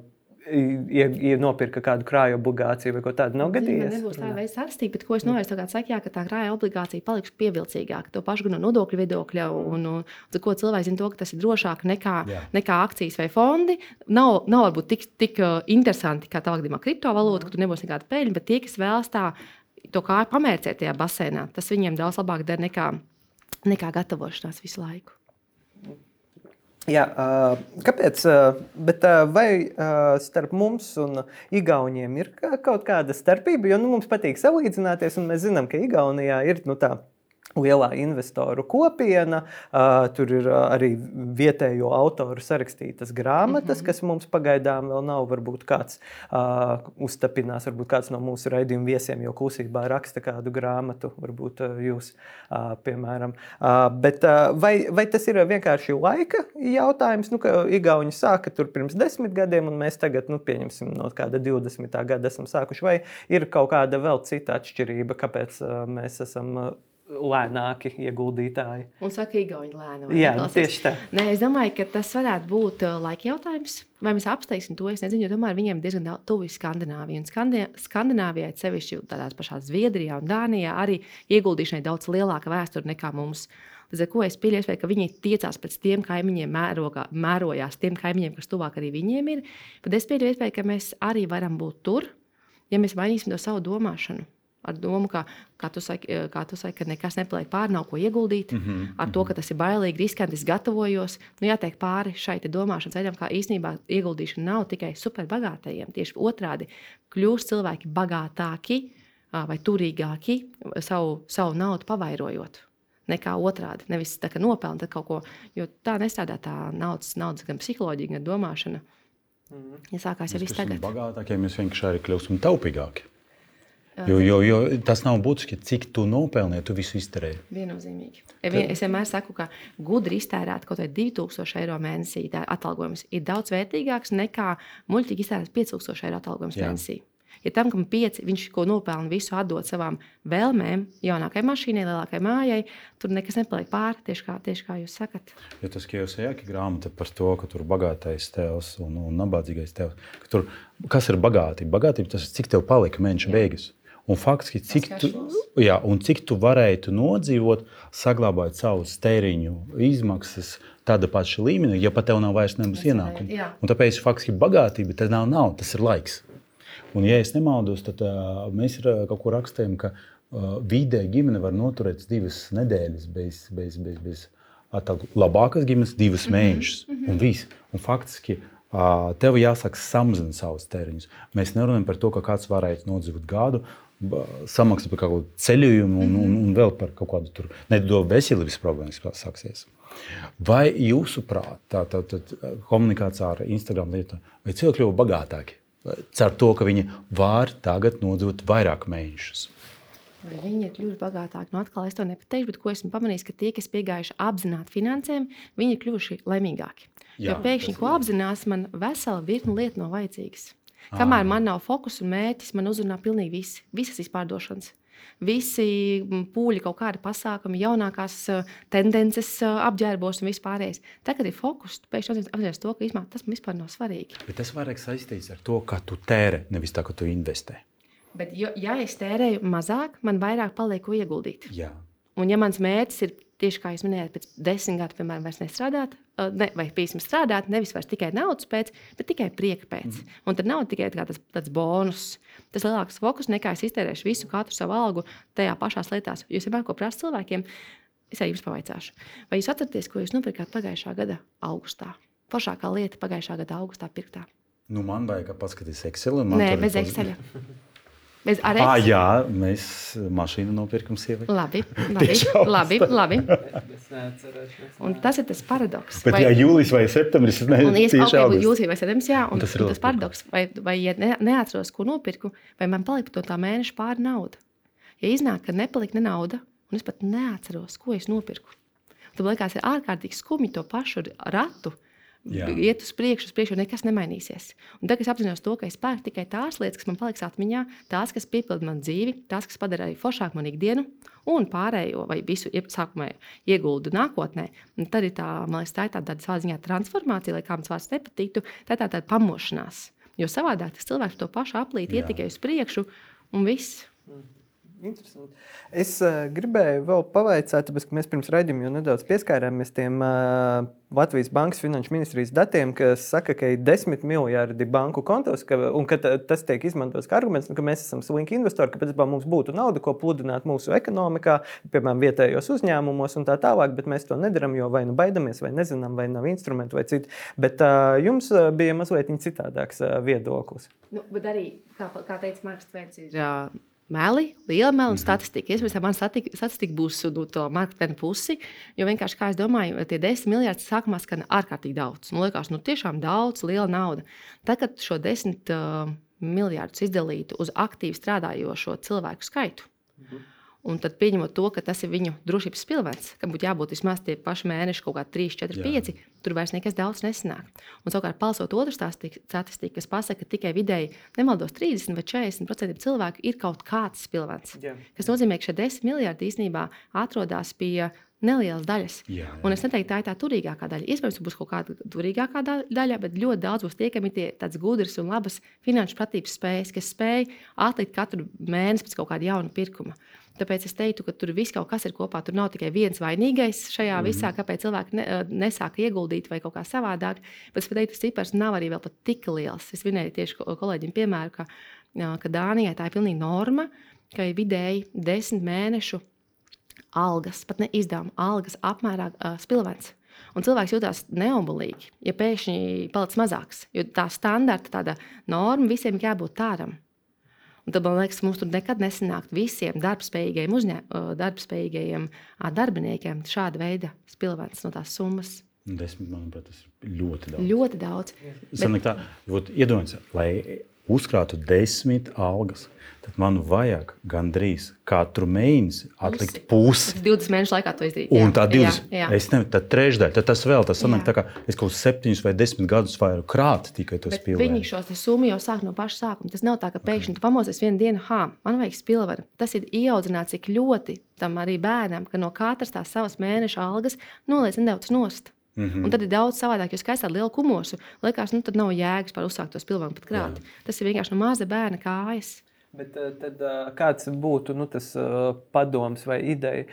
ja, ja nopirka kādu krāju obligāciju vai ko tādu nav gadījies. Man nebūs tā veids sarakstīt, bet ko es novērstu, tagad saka, jā, ka tā krāja obligācija paliks pievilcīgāka. To pašu no nodokļu viedokļa un, un, un ko cilvēki zina to, ka tas ir drošāk nekā, nekā akcijas vai fondi. Nav, nav varbūt tik, tik interesanti kā tā gadījumā kriptovalūta, ka tu nebūs nekāda peļņa, bet tie, kas vēlas tā, to kāju pamērcēt tajā basēnā, tas viņiem daudz labāk der nekā, nekā gatavošanās visu laiku. Jā, kāpēc? Bet vai starp mums un Igauniem ir kaut kāda starpība? Jo nu, mums patīk salīdzināties, un mēs zinām, ka Igaunijā ir nu, tā lielā investoru kopiena. Tur ir arī vietējo autoru sarakstītas grāmatas, mm-hmm. kas mums pagaidām vēl nav. Varbūt kāds uh, uztapinās, varbūt kāds no mūsu raidījuma viesiem jau klusībā raksta kādu grāmatu, varbūt uh, jūs, uh, piemēram. Uh, bet uh, vai, vai tas ir vienkārši laika jautājums, nu, ka Igauni sāka tur pirms desmit gadiem, un mēs tagad, nu, pieņemsim, no kāda divdesmitā gada esam sākuši, vai ir kaut kāda vēl cita atšķirība, kāpēc uh, mēs esam uh, lēnāki ieguldītāji. Un saka, Igauni lēni. Jā, tieši tā. Nē, es domāju, ka tas varētu būt laika jautājums. Vai mēs apsteigsim to, es nezinu, jo tomēr viņiem diezgan tuvu Skandināvija. Un Skandināvijai sevišķi tādās pašās Zviedrijā un Dānijā arī ieguldīšanai daudz lielāka vēsture nekā mums. Līdz ar ko es pieļauju, ka viņi tiecās pēc tiem kaimiņiem, mērogā, mērojās tiem kaimiņiem, kas tuvāk arī viņiem ir. Bet es pieļauju, ka mēs arī varam būt tur, ja mēs mainīsim to savu domāšanu. Ar domu, ka, kā tu saki, kā tu saki, ka nekas nepaliek pāri, nav ko ieguldīt, mm-hmm. ar to, ka tas ir bailīgi, riskanti, es gatavojos. Nu, jātiek pāri šai domāšanas veidam, kā īstenībā ieguldīšana nav tikai superbagātajiem. Tieši otrādi kļūst cilvēki bagātāki vai turīgāki savu, savu naudu pavairojot. Nekā otrādi. Nevis tā, ka nopelna kaut ko, jo tā nestrādā tā naudas, naudas gan psiholoģija, gan domāšana. Mm. Ja sākās jau viss tagad. Bagātākiem mēs vienkārši arī kļūstam taupīgāki. Jo, jo, jo tas nav būtiski, cik tu nopelnīji, tu visu izterēji. Viennozīmīgi. Es vienmēr saku, ka gudri iztērēt kaut vai divi tūkstoši eiro mēnesī atalgojums ir daudz vērtīgāks nekā muļķīgi iztērēt pieci tūkstoši eiro atalgojums Jā. Mēnesī. Ja tam, kam pieci, viņš ko nopelna, visu atdot savām vēlmēm, jaunākai mašīnai, lielākai mājai, tur nekas nepaliek pāri, tieši kā, tieši kā jūs sakat. Jo tas Kijosejaki grāmata par to, ka tur bagātais tevs un, un nabadzīgais tevs. Ka tur, kas ir bagātība? Bagātība tas ir, cik tev palika mēneša beigas. Un faktiski, cik tu, jā, un cik tu varēji tu nodzīvot, saglabāt savus tēriņu izmaksas tāda paša līmenī, ja pat tev nav vairs nebūs ienākumu. Un tāpēc faktiski bagātība tas nav nav, tas ir laiks. Un, ja es nemaldos, tad uh, mēs ir, uh, kaut ko rakstījām, ka uh, vidēji ģimene var noturēt divas nedēļas bez, bez, bez, bez atalgu. Labākas ģimenes divas mm-hmm. mēnešus mm-hmm. un viss. Un faktiski uh, tev jāsāk samazināt savus tēriņus. Mēs nerunājam par to, ka kāds varētu nodzīvot gadu, samaksāt par kaut kādu ceļojumu un, un, un vēl par kaut kādu tur nedo veselības problēmas sāksies. Vai jūsuprāt, tā, tā, tā komunikācijā ar Instagram lietu, vai cilvēki kļuva bagātāki? Cer to, ka viņi var tagad nodzīvot vairāk mēnešus. Vai viņi ir kļuvuši bagātāki? Nu, atkal es to nepateikšu, bet ko esmu pamanījis, ka tie, kas piegājuši apzināti finansēm, viņi ir kļuvuši laimīgāki. Jā, jo pēkšņi, ko apzinās, man vesela virkne lietu nav vajadzīgas. Kamēr ah. man nav fokus un mērķis, man uzrunā pilnīgi visi, visas izpārdošanas. Visi pūļi, kaut kādi pasākumi, jaunākās tendences apģērbos un vispārējais. Tagad ir fokus, tu pēkšņi apzinās to, ka īstenībā tas man vispār nav svarīgi. Bet tas vairāk saistīts ar to, ka tu tērē, nevis tā, ka tu investē. Bet jo, ja es tērēju mazāk, man vairāk paliek ko ieguldīt. Jā. Un ja mans mērķis ir tieši kā jūs minējāt, pēc desmit gadu, piemēram, vairs nestrādāt, ne, vai pīsam strādāt, nevis vairs tikai naudas pēc, bet tikai prieka pēc. Mm. Un tad nav tikai tāds, tāds bonus. Tas lielāks fokus nekā es iztērēšu visu katru savu algu tajā pašās lietās. Jūs vienmēr ko prasa cilvēkiem, es arī jums pavaicāšu. Vai jūs atceraties, ko jūs nopirkāt pagājušā gada augustā? Foršākā lieta pagājušā gada augustā pirktā? Nu, man vajag paskatīt Excel. Nē, bez Excel. Bez ah, jā, mēs mašīnu nopirkam sievai. Labi, labi, labi, labi. Un tas ir tas paradoks. Bet vai, jā, jūlijas vai septembris, ne, un tieši august. Jūlijas vai septembris, jā, un, un tas, un tas paradoks. Vai, vai ja ne, neatceros, ko nopirku, vai man palika to tā mēneša pāri nauda. Ja iznāk, ka nepalika ne nauda, un es pat neatceros, ko es nopirku. Un tad liekas, ir ārkārtīgi skumji to pašu ratu. Jā. Iet uz priekšu, uz priekšu, nekas nemainīsies. Un tagad es apzinos to, ka es pērku tikai tās lietas, kas man paliks atmiņā, tās, kas piepilda man dzīvi, tās, kas padara arī foršāk man ikdienu, un pārējo vai visu sākumā ieguldu nākotnē. Un tad ir tā, man liekas, tā ir tāda savā ziņā transformācija, lai kā mums vārds nepatiktu, tā ir tā tāda pamošanās. Jo savādāk tas cilvēks to pašu aplīt, iet tikai uz priekšu un viss. Interesanti. Es uh, gribēju vēl pavaicāt, tāpēc, ka mēs pirms raidījuma jau nedaudz pieskārāmies tiem uh, Latvijas Bankas finanšu ministrijas datiem, kas saka, ka ir desmit miljardi banku kontos, ka, un ka tas tiek izmantots kā arguments, ka mēs esam slinki investori, ka pēc tam mums būtu nauda, ko pludināt mūsu ekonomikā, piemēram, vietējos uzņēmumos un tā tālāk, bet mēs to nedaram, jo vai nu baidamies, vai nezinām, vai nav instrumentu, vai citu. Bet uh, jums bija mazliet citādāks uh, viedoklis. Nu, bet arī, kā, kā teica Marks Tvērs, ir... Uh... Meli, liela meli un statistika. Es domāju, ka man statistika būs no to marketinga pusi, jo vienkārši, kā es domāju, tie desmit miljardi sākumā skan ārkārtīgi daudz. Nu, liekas, nu tiešām daudz, liela nauda. Tad, kad šo desmit uh, miljardus izdalītu uz aktīvi strādājošo cilvēku skaitu, mhm. un tad pieņemot to, ka tas ir viņu drošības pilvens, kam būtu jābūt vismaz tie paši mēneši, kaut kā trīs, četri, pieci, tur vairs nekas daudz nesanāk. Un savukārt palsot otru statistiku, kas pasaka, ka tikai vidēji nemaldos trīsdesmit vai četrdesmit procenti cilvēku ir kaut kāds pilvens. Jā. Kas nozīmē, ka šie desmit miljardi īstenībā atrodas pie nelielas daļas. Jā, jā. Un es neteiktu, tā ir tā turīgākā daļa. Iespējams, būs kaut kāda turīgākā daļa, bet ļoti daudz būs tie, kam ir tie tāds gudrs un labas finanšu pratības spējas, kas spēj atlikt katru mēnesi pēc kaut kāda jauna pirkuma. Tāpēc es teiktu, ka tur viss kaut kas ir kopā. Tur nav tikai viens vainīgais šajā mm. visā, kāpēc cilvēki ne, nesāka ieguldīt vai kaut kā savādāk. Bet es teiktu, tas cipars nav arī vēl pat tik liels. Es vinēju tieši kolēģim piemēru, ka, ka Dānijai tā ir pilnīgi norma, ka ir vidēji desmit mēnešu algas, pat ne izdevuma algas apmērā uh, spilvens. Un cilvēks jūtās neobulīgi, ja pēkšņi palic mazāks. Jo tā standarta tāda norma visiem jābūt tādam. Un tad, man liekas, mums tur nekad nesanākt visiem darbspējīgajiem, uzņē, darbspējīgajiem darbiniekiem šāda veida spilvens no tās summas. Desmit, manuprāt, tas ir ļoti daudz. Ļoti daudz. Bet... Tā, iedomājieties, lai uzkrātu desmit algas, tad man vajag gandrīz katru mēnesi atlikt pusi. divdesmit mēnešu laikā to izdarīt. Un tā divdesmit, jā, jā. Es nevaru, tad trešdaļa, tad tas vēl, tas sanāk jā. Tā kā es kaut septiņus vai desmit gadus varu krāt tikai to spilvenu. Bet viņi šos summu jau sāk no paša sākuma. Tas nav tā, ka pēkšņi okay. tu pamosies vienu dienu, hā, man vajag spilvenu. Tas ir ieaudzināts, cik ļoti tam arī bērnam, ka no katras tās savas mēneša algas noliec nedaudz nost. Mm-hmm. Un tad ir daudz savādāk, jo skaistā liela kumosu. Liekas, nu tad nav jēgas par uzsākt to spilvenu pat krāt. Jā. Tas ir vienkārši no maza bērna kājas. Bet tad kāds būtu nu, tas padoms vai ideja,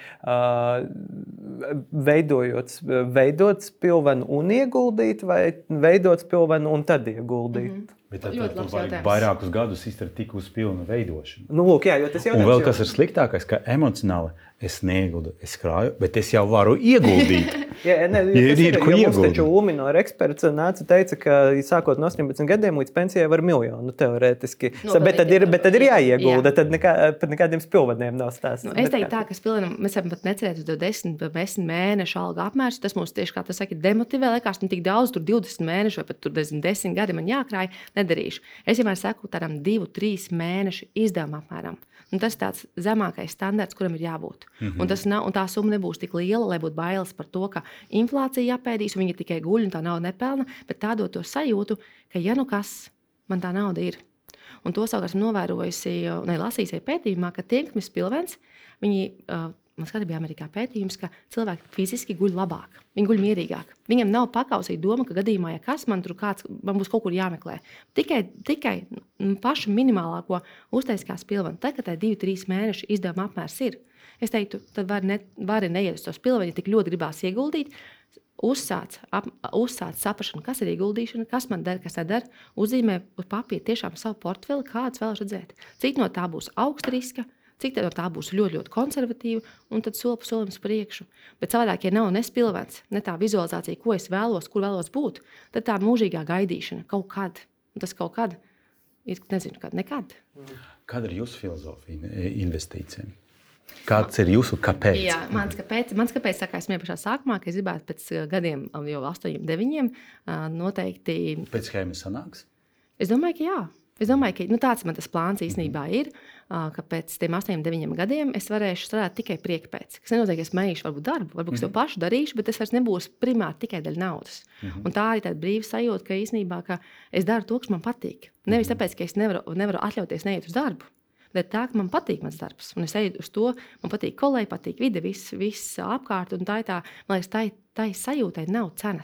veidojot, veidot spilvenu un ieguldīt, vai veidot spilvenu un tad ieguldīt? Mm-hmm. Bet tad, tad tu vajag vairākus gadus izdarīt tik uz pilnu veidošanu. Nu, lūk, jā, jo tas jau un vēl kas ir sliktākais, ka emocionāli es neieguldu, es krāju, bet es jau varu ieguldīt. jā, ne, ja ir, ir, ko ieguldīt. Mums taču Uminor eksperts nāca teica, ka sākot no astoņpadsmit gadiem līdz pensijai var miljonu teorētiski. No, bet, tad ir, bet tad ir jāiegulda, jā. Tad nekā, pat nekādiem spilveniem nav stāsts. Nu, es teiktu tā, ka spilvenam, mēs varam pat necerēt uz desmit, desmit mēnešu alga apmērs. Tas mums tieši, kā tas saka, demotivē. Liekas, nu tik daudz, tur divdesmit mēnešu vai pat tur desmit gadi man jākrāj, nedarīšu. Es vienmēr saku tādam divu, trīs mēnešu izdevumu apmēram. Un tas ir tāds zemākais standarts, kuram ir jābūt. Mm-hmm. Un, tas nav, un tā summa nebūs tik liela, lai būtu bailes par to, ka inflācija jāpēdīs, un viņa tikai guļ un tā nauda nepelna, bet tā dod to sajūtu, ka ja nu kas, man tā nauda ir. Un to savukārt esmu novērojusi, ne lasījusi pētījumā, ka tiem, kam ir spilvens, viņi, uh, man skatījās bija Amerikā pētījums, ka cilvēki fiziski guļ labāk, viņi guļ mierīgāk. Viņam nav pakausīta doma, ka gadījumā, ja kas man tur kāds, man būs kaut kur jāmeklē. Tikai, tikai pašu minimālāko uztais kā spilvenu. Tad, kad tā divi, trīs mēneši izdevuma apmērs ir, es teiktu, tad var, ne, var neiet uz to spilvenu, ja tik ļoti gribās ieguldīt, uzsāc, ap, uzsāc saprašanu, kas ir ieguldīšana, kas man der, kas nedara, uzzīmē uz papīra tiešām savu portfeli, kāds vēlas redzēt. Cik no tā būs augsta riska, cik no tā būs ļoti, ļoti konservatīva, un tad soli pa solim uz priekšu. Bet savādāk, ja nav ne spilvens, ne tā vizualizācija, ko es vēlos, kur vēlos būt, tad tā mūžīgā gaidīšana kaut kad, un tas kaut kad ir, nezinu, kad, nekad. Kāda ir jūsu filozofija investīcijiem? Kāds ir jūsu kāpēc? Jā, mans kāpēc, mans kāpēc sākās jau pašā sākumā, ka es gribētu pēc gadiem, jau astoņiem, deviņiem, noteikti... Pēc schēmas sanāks? Es domāju, ka jā. Es domāju, ka nu, tāds man tas plāns īstenībā ir, ka pēc tiem astoņiem, deviņiem gadiem es varēšu strādāt tikai prieka pēc. Tas nenozīmē, ka es mēģināšu varbūt darbu, varbūt es to pašu darīšu, bet tas vairs nebūs primāri tikai dēļ naudas. Mm-hmm. Un tā arī tāda brīva sajūta, ka īstenībā ka es daru to, kas man patīk. Nevis tāpēc, ka es nevaru, nevaru atļauties neiet uz darbu. Bet tā, ka man patīk mans darbs, un es eju uz to, man patīk kolēģi, patīk vide, viss, viss apkārt, un tā ir tā, man liekas, tā, tā sajūtai nav cenas.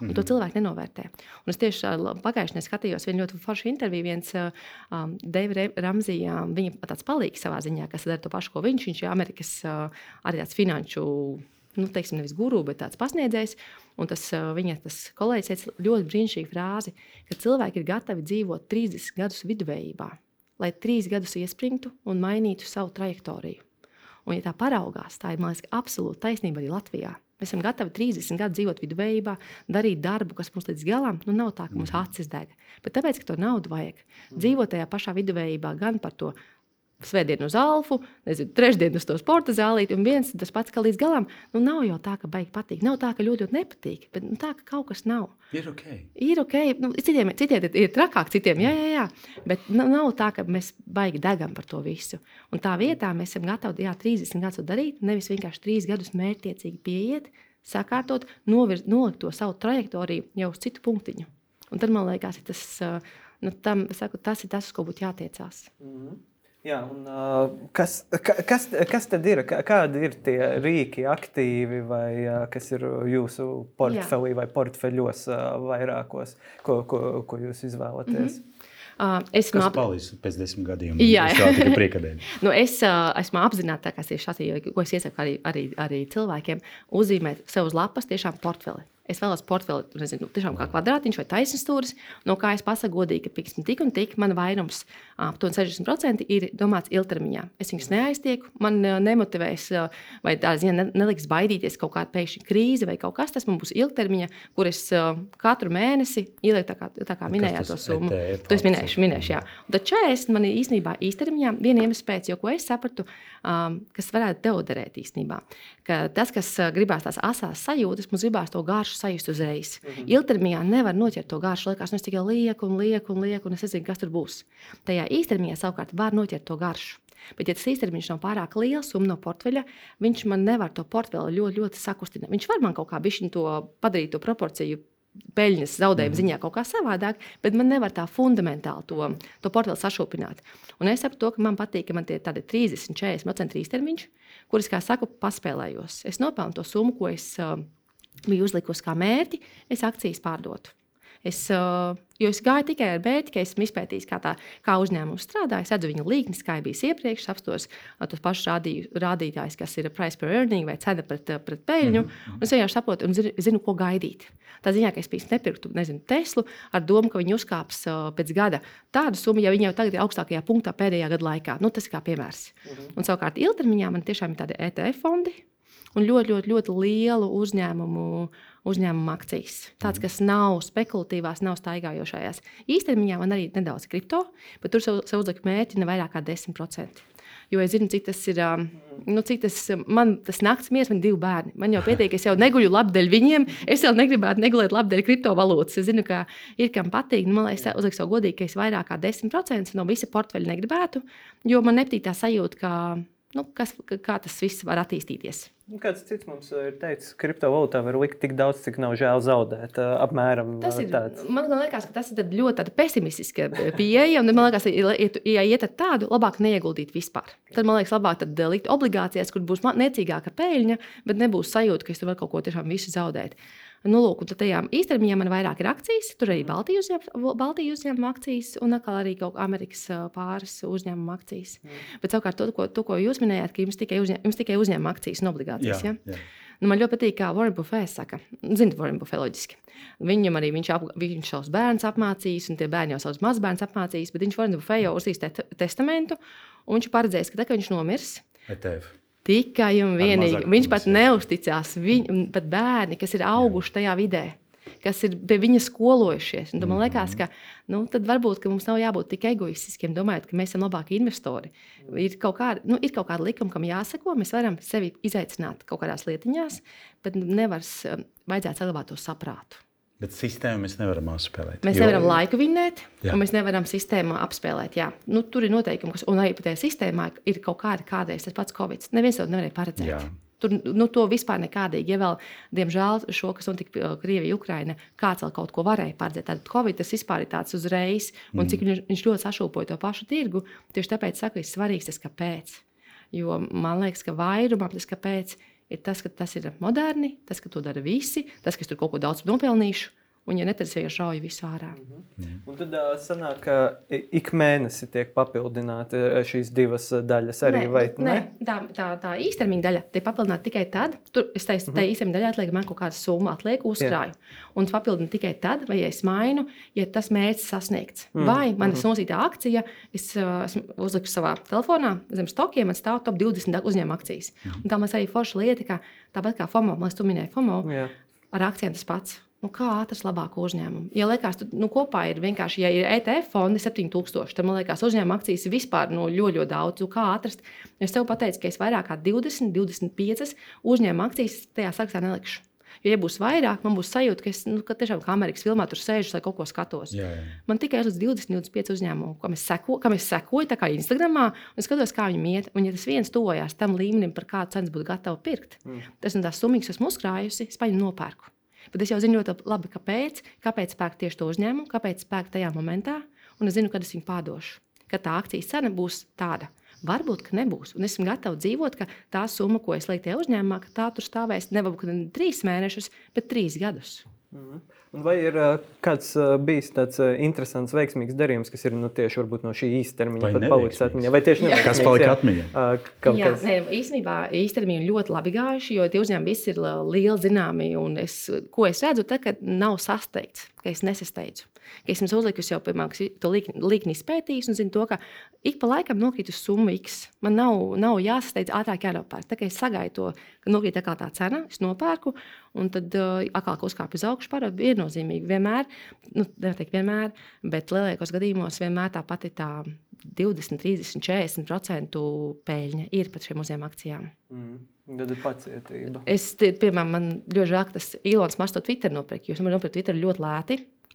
Un mm. to cilvēki nenovērtē. Un es tieši pagājušajā skatījos vienu ļoti foršu interviju, viens um, Deiva Ramzija, viņa tāds palīgs savā ziņā, kas dara to pašu, ko viņš. Viņš ir Amerikas uh, arī tāds finanšu, nu, teiksim, nevis guru, bet tāds pasniedzējs. Un tas, uh, viņa tas kolēģis teica ļoti brīnišķīgu frāzi, ka cilvēki ir gatavi dzīvot trīsdesmit gadus viduvējībā, lai trīs gadus iespringtu un mainītu savu trajektoriju. Un, ja tā paraugās, tā ir, man liekas, absolūti taisnība arī Latvijā. Mēs esam gatavi trīsdesmit gadus dzīvot viduvējībā, darīt darbu, kas mums līdz galam, nu nav tā, ka mums acis deg. Bet tāpēc, ka to naudu vajag. Dzīvot tajā pašā viduvējībā gan par to svētdienu uz alfu, nezinu, trešdienu uz to sporta zālīti, un viens tas pats, ka līdz galam, nu nav jau tā, ka baigi patīk. Nav tā, ka ļoti, ļoti nepatīk, bet nu, tā, ka kaut kas nav. Ir ok. Ir ok. Nu, citiem, citiem ir trakāk, citiem, jā, jā, jā. Bet nu, nav tā, ka mēs baigi degam par to visu. Un tā vietā mēs esam gatavi, jā, trīsdesmit gadus darīt, nevis vienkārši trīs gadus mērķtiecīgi pieiet, sakārtot, novirz, nolikt to savu trajektoriju jau uz citu punktiņu. Un tad, man liekas, ir tas, nu, tam, saku, tas ir tas, uz ko būtu jātiecās. Mm-hmm. Jā, un uh, kas, kas, kas tad ir? Kādi ir tie rīki, aktīvi, vai uh, kas ir jūsu portfelī vai portfeļos uh, vairākos, ko, ko, ko jūs izvēlaties? Mm-hmm. Uh, esmu kas ap... palīdz pēc desmit gadiem? Jā, jā. nu, es uh, esmu apzināta, tā, kas ir šādi, ko es iesaku arī, arī, arī cilvēkiem, uzzīmēt sev uz lapas tiešām portfeli. Es vēlos portfeli, nezinu, tiešām kā kvadrātiņš vai taisnstūris, no kā es pasaku godīgi, ka piksim tik un tik, mana vairums, aptuveni sešdesmit procenti ir domāts ilgtermiņā. Es viņus neaiztieku, man nemotivēs vai tā ziņā neliks baidīties kaut kāda pēkšņa krīze vai kaut kas, tas man būs ilgtermiņa, kur es katru mēnesi ielieku tā kā, tā kā minējāt to summu. To es minēšu, minēšu, jā. Un tad četrdesmit man ir īstenībā īstermiņā viena iemesla pēc, jo ko es sapratu, um, kas varētu deoderēt īstenībā. Ka tas, kas gribās tās asās sajūtas, mums gribās to garšu sajust uzreiz. Mm-hmm. Ilgtermiņā nevar noķert to garšu, liekas, nu es tikai lieku un lieku un lieku un es nezinu, kas tur būs. Tajā īstermiņā savukārt var noķert to garšu. Bet, ja tas īstermiņš nav pārāk liels un no portfeļa, viņš man nevar to portfeli ļoti, ļoti sakustināt. Viņš var man kaut kā bišķiņ to padarīt to proporciju peļņas zaudējuma ziņā kaut kā savādāk, bet man nevar tā fundamentāli to, to portfeli sašūpināt. Un es saprotu to, ka man patīk, ka man tie tādi trīsdesmit līdz četrdesmit procenti īstermiņš, kuris, kā saku, paspēlējos. Es nopelnu to summu, ko es uh, biju uzlikusi kā mērķi, es akcijas pārdotu. Es, uh, jo es gāju tikai ar mērķi, ka esmu izpētījis, kā, tā, kā uzņēmums strādā. Es redzu viņu līknis, kā bija iepriekš, apstos uh, tos pašus rādī, rādītājus, kas ir price per earning vai cena pret, pret peļņu. Mm-hmm. Un es vienkārši saprotu un zinu, zinu, ko gaidīt. Tā ziņā, ka es pēc nepirktu, nezinu, Teslu ar domu, ka viņi uzkāps uh, pēc gada tādu summu, ja viņi jau tagad ir augstākajā punktā pēdējā gada laikā. Nu, tas ir kā piemērs. Mm-hmm. Un savukārt ilgtermiņā man tiešām ir tādi E T F fondi un ļoti, ļoti, ļoti lielu uzņēmumu, uzņēmumu akcijas. Tāds, kas nav spekulatīvās, nav staigājošajās. Īstermiņā man arī nedaudz kripto, bet tur sev, sev uzliku mērķi ne vairāk kā desmit procenti. Jo es zinu, cik tas ir, nu, cik tas, man tas nakts miers, man divi bērni. Man jau pietiek, es jau neguļu labdēļ viņiem, es jau negribētu negulēt labdēļ kriptovalūtas. Es zinu, ka ir kam patīk, nu, man liekas, uzliku sev godīgi, ka es vairāk kā desmit procenti no visa portfeļa negribētu, jo man nepatīk tā sajūta, ka, nu, kas, kā tas viss var attīstīties. Kāds cits mums ir teicis, ka kriptovalūtā var likt tik daudz, cik nav žēl zaudēt. Apmēram tas ir tāds. Man liekas, ka tas ir ļoti pesimistiska pieeja. Man liekas, ja iet ar tādu, labāk neieguldīt vispār. Tad man liekas, labāk tad likt obligācijas, kur būs niecīgāka peļņa, bet nebūs sajūta, ka es tur var kaut ko tiešām visu zaudēt. Nu, lūk, un tad tajā īstermiņā man vairāk ir akcijas, tur arī Baltijas uzņēmuma, Baltijas uzņēmuma akcijas un atkal arī kaut Amerikas pāris uzņēmuma akcijas. Mm. Bet savukārt to, ko, to, ko jūs minējāt, ka jums tikai, uzņēm, jums tikai uzņēmuma akcijas un obligācijas, jā, ja? Jā. Nu, man ļoti patīk, kā Warren Buffett saka. Ziniet, Warren Buffett loģiski. Viņam arī viņš, ap, viņš savus bērns apmācījis, un tie bērni jau savus mazbērns apmācījis, bet viņš Warren Buffett jau uzsīs te, testamentu, un viņš paredzējis, ka tā, ka viņš nomirs, E T F. Tikai un vienīgi. Viņš pat neusticās, viņ, pat bērni, kas ir auguši tajā vidē, kas ir pie viņa skolojušies. Un man liekas, ka nu, tad varbūt ka mums nav jābūt tik egoistiskiem, domājot, ka mēs esam labāki investori. Ir kaut kāda, nu, ir kaut kāda likuma, kam jāsako, mēs varam sevi izaicināt kaut kādās lietiņās, bet nevar, vajadzētu saglabāt to saprātu. Bet sistēmu mēs nevaram apspēlēt. Mēs jo... nevaram laiku vinnēt, jā. Un mēs nevaram sistēmu apspēlēt. Jā. Nu, tur ir noteikumi, kas, un arī pat tajā sistēmā ir kaut kādi kādreiz tas pats Covid. Neviens to nevarēja paredzēt. Jā. Tur nu, to vispār nekādīgi. Ja vēl, diemžēl, šo, kas notika Krievija, Ukraina, kāds vēl kaut ko varēja paredzēt. Tad Covid tas vispār ir tāds uzreiz, un cik viņš, viņš ļoti sašūpoja to pašu tirgu. Tieši tāpēc saku, ir svarīgs tas, kāpēc. Jo man liekas, ka vairumam tas, kāpēc ir tas, ka tas ir moderni, tas, ka to dara visi, tas, ka es tur kaut ko daudz nopelnīšu. Un, ja netas vienkārši rauj visu ārā. Mm-hmm. Un tad uh, sanāk, ka ik mēnesi tiek papildināti šīs divas daļas arī, nē, vai ne? Tā, tā, tā īstermiņa daļa tiek papildināta tikai tad, tur es teicu, mm-hmm. tā īstermiņa daļa atliek, man kaut kāda summa atliek, uzkrāju. Jā. Un papildina tikai tad, vai ja es mainu, ja tas mērķis sasniegts. Mm-hmm. Vai mana mm-hmm. nosītā akcija, es uh, esmu uzliku savā telefonā, zem stokiem, man stāv top divdesmit uzņēmuma akcijas. Mm-hmm. Un tā man arī forša lieta, ka tāpat kā FOMO, man tu minēji FOMO, Jā. Ar akcijiem tas pats. Nu, kā atrast labāku uzņēmumu? Ja liekas, tu, nu, kopā ir vienkārši, ja ir E T F fondi septiņi tūkstoši, tad man liekas, uzņēmuma akcijas ir vispār nu, ļoti, ļoti daudz. Nu, kā atrast? Es tev pateicu, ka es vairāk kā divdesmit, divdesmit pieci uzņēmuma akcijas tajā sarakstā nelikšu. Jo, ja būs vairāk, man būs sajūta, ka es nu, ka tiešām kā Amerikas filmā tur sēžu, lai kaut ko skatos. Jā, jā. Man tikai līdz divdesmit, divdesmit pieci uzņēmumu, kam es, seko, kam es sekoju, tā kā Instagramā, un skatos, kā viņiem iet. Un, ja tas viens tuvojās tam līmenim, par kādu cenas būtu gatava pirkt, mm. tas un tās summas, kas esmu uzkrājusi, es paņemu nopērku. Bet es jau zinu ļoti labi, kāpēc, kāpēc pērk tieši to uzņēmumu, kāpēc pērk tajā momentā, un es zinu, kad es viņu pārdošu. Kad tā akcijas cena būs tāda. Varbūt, ka nebūs. Un esmu gatava dzīvot, ka tā summa, ko es lieku tajā uzņēmumā, ka tā tur stāvēs nevarbūt ne trīs mēnešus, bet trīs gadus. Mm. Un vai ir uh, kāds uh, bijis tāds uh, interesants, veiksmīgs darījums, kas ir nu, tieši no šī īstermiņa pat palicis atmiņā? Vai tieši neveiksmīgs? Kas palika atmiņā? Uh, jā, kas... ne, īstenībā īstermiņi ļoti labi gājuši, jo tie uzņēmumi visi ir lieli zināmi. Un es, ko es redzu, tad, kad nav sasteigts, ka es nesasteidzu. Ka esmu uzlikusi jau pirmāk to līkni izpētījis un zinu to, ka ik pa laikam nokrīt uz summu X. Man nav, nav jāsasteidz ātrāk jānopērk. Tā kā es sagaidu to, ka nokrīt atkal tā cena, es nopērku, un tad uh, atkal uzkāpju uz augšu pārāk viennozīmīgi. Vienmēr, nu, neteikt vienmēr, bet lielākos gadījumos vienmēr tā pati tā divdesmit, trīsdesmit, četrdesmit procentu peļņa ir pat šiem uzņēmuma akcijām. Mm. Tad ir pacietība. Es, piemēram, man ļoti žēl, ka tas Ilons Masks to Twitter nopirka, jo es man nopirku Twitter ļoti lēti.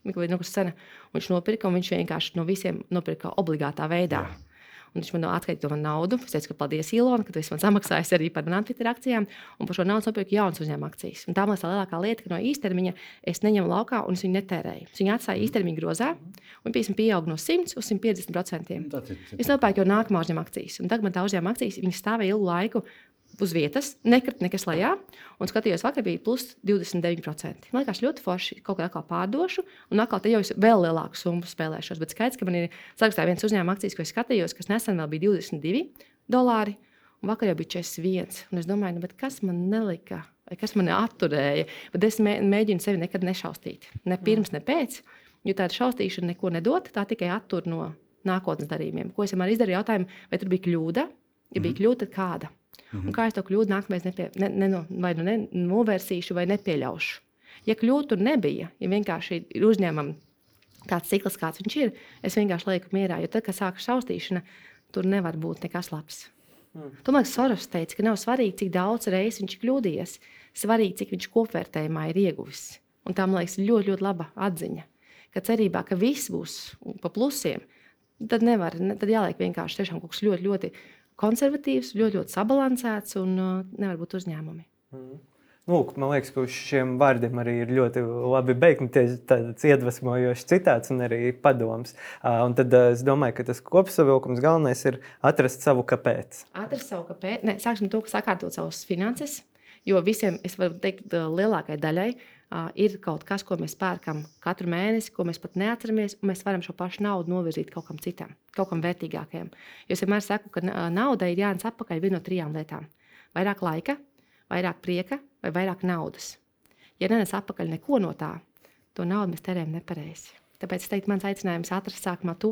Viņš nopirka, un viņš vienkārši no visiem nopirka obligātā veidā. Jā. Un viņš man atskaita man naudu. Es teicu, ka paldies, Ilona, ka tu esi man samaksājis arī par manām Twitter akcijām. Un par šo naudu nopirku jaunas uzņēmuma akcijas. Un tā man tā lielākā lieta, ka no īstermiņa es neņemu laukā un es viņu netērēju. Es viņu atstāju īstermiņa grozā un piemēram pieaug no simts uz simt piecdesmit procentiem. Es nopērku jau nākamā uzņēmuma akcijas. Un tagad man tā uzņēmuma akcijas, viņas stāvēja ilgu laiku uz vietas, nekrit nekas lejā, un skatījos, vakar bija plus divdesmit deviņi procenti. Man liekas ļoti forši, kaut kā atkal pārdošu, un atkal te jau es vēl lielāku summu spēlēšos. Bet skaidrs, ka man ir sarakstā viens uzņēmuma akcijas, ko es skatījos, kas nesen vēl bija divdesmit divi dolāri, un vakar jau bija četrdesmit viens. Un es domāju, nu, bet kas man nelika, vai kas man atturēja? Bet es mē, mēģinu sevi nekad nešaustīt. Ne pirms, ne pēc, jo tāda šaustīšana neko nedod, tā tikai attur no nākotnes darījumiem. Ko es vienmēr izdarīju jautājumu, vai tur bija kļūda? Ja bija kļūda, tad kāda? Un kā es to kļūdu nākamais nepie, ne, ne, vai nu ne, novērsīšu vai nepieļaušu. Ja kļūdu tur nebija, ja vienkārši ir uzņēmumam tāds cikls, kāds viņš ir, es vienkārši lieku mierā, jo tad, kad sāka šaustīšana, tur nevar būt nekas labs. Mm. Tomēr Soros teica, ka nav svarīgi, cik daudz reizes viņš kļūdījies, svarīgi, cik viņš kopvērtējumā ir ieguvis. Un tā, man liekas, ļoti, ļoti laba atziņa, ka cerībā, ka viss būs pa plusiem, tad nevar, tad jāliek vienkārši tiešām kaut kas ļoti, ļoti konservatīvs, ļoti, ļoti sabalansēts un uh, nevar būt uzņēmumi. Mm. Lūk, man liekas, ka uz šiem vārdiem arī ir ļoti labi beigti tāds iedvesmojošs citāts un arī padoms. Uh, un tad uh, es domāju, ka tas kopsavilkums galvenais ir atrast savu kāpēc. Atrast savu kāpēc. Ne, sāksim to, ka sakārtot savus finanses, jo visiem, es varu teikt, lielākai daļai uh, ir kaut kas, ko mēs pērkam katru mēnesi, ko mēs pat neatceramies, un mēs varam šo pašu naudu novirzīt kaut kam citam, kaut kam vērtīgākajam. Jo es vienmēr saku, ka naudai ir jānes atpakaļ viena no trijām lietām. Vairāk laika, vairāk prieka vai vairāk naudas. Ja nenes atpakaļ neko no tā, to naudu mēs terējam nepareizi. Tāpēc es teiktu, mans aicinājums atrast sākumā to,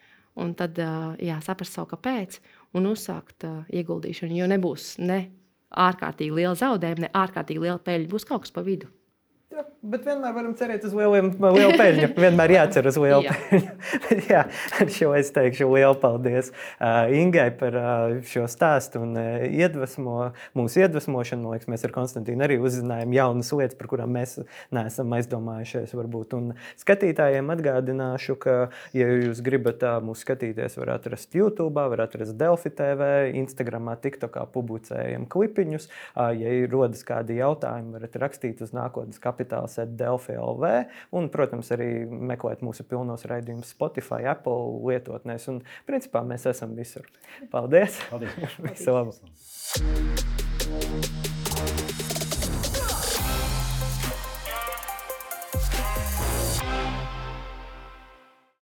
un tad jā, saprast savu kāpēc un uzsākt uh, ieguldīšanu, jo nebūs ne ārkārtīgi liela zaudējuma, ne ārkārtīgi liela peļņa, būs kaut kas pa vidu. Jā, bet vienmēr varam cerēt uz lieliem, lielu peļņu. Vienmēr jācer uz lielu jā. peļņu. Bet jā, ar šo es teikšu lielu paldies uh, Ingai par uh, šo stāstu un uh, iedvesmo, mūsu iedvesmošanu. Man liekas, mēs ar Konstantīnu arī uzzinājām jaunas lietas, par kurām mēs neesam aizdomājušies varbūt. Un skatītājiem atgādināšu, ka, ja jūs gribat uh, mūs skatīties, var atrast YouTube, var atrast Delfi T V, Instagramā, TikTokā publicējam klipiņus. Uh, ja ir rodas kādi jautājumi, varat rakstīt uz nākotnes kapitāls at delfi punkt l v un, protams, arī meklēt mūsu pilnos raidījumus Spotify, Apple lietotnēs. Un, principā, mēs esam visur. Paldies! Paldies! Visu labu! Paldies!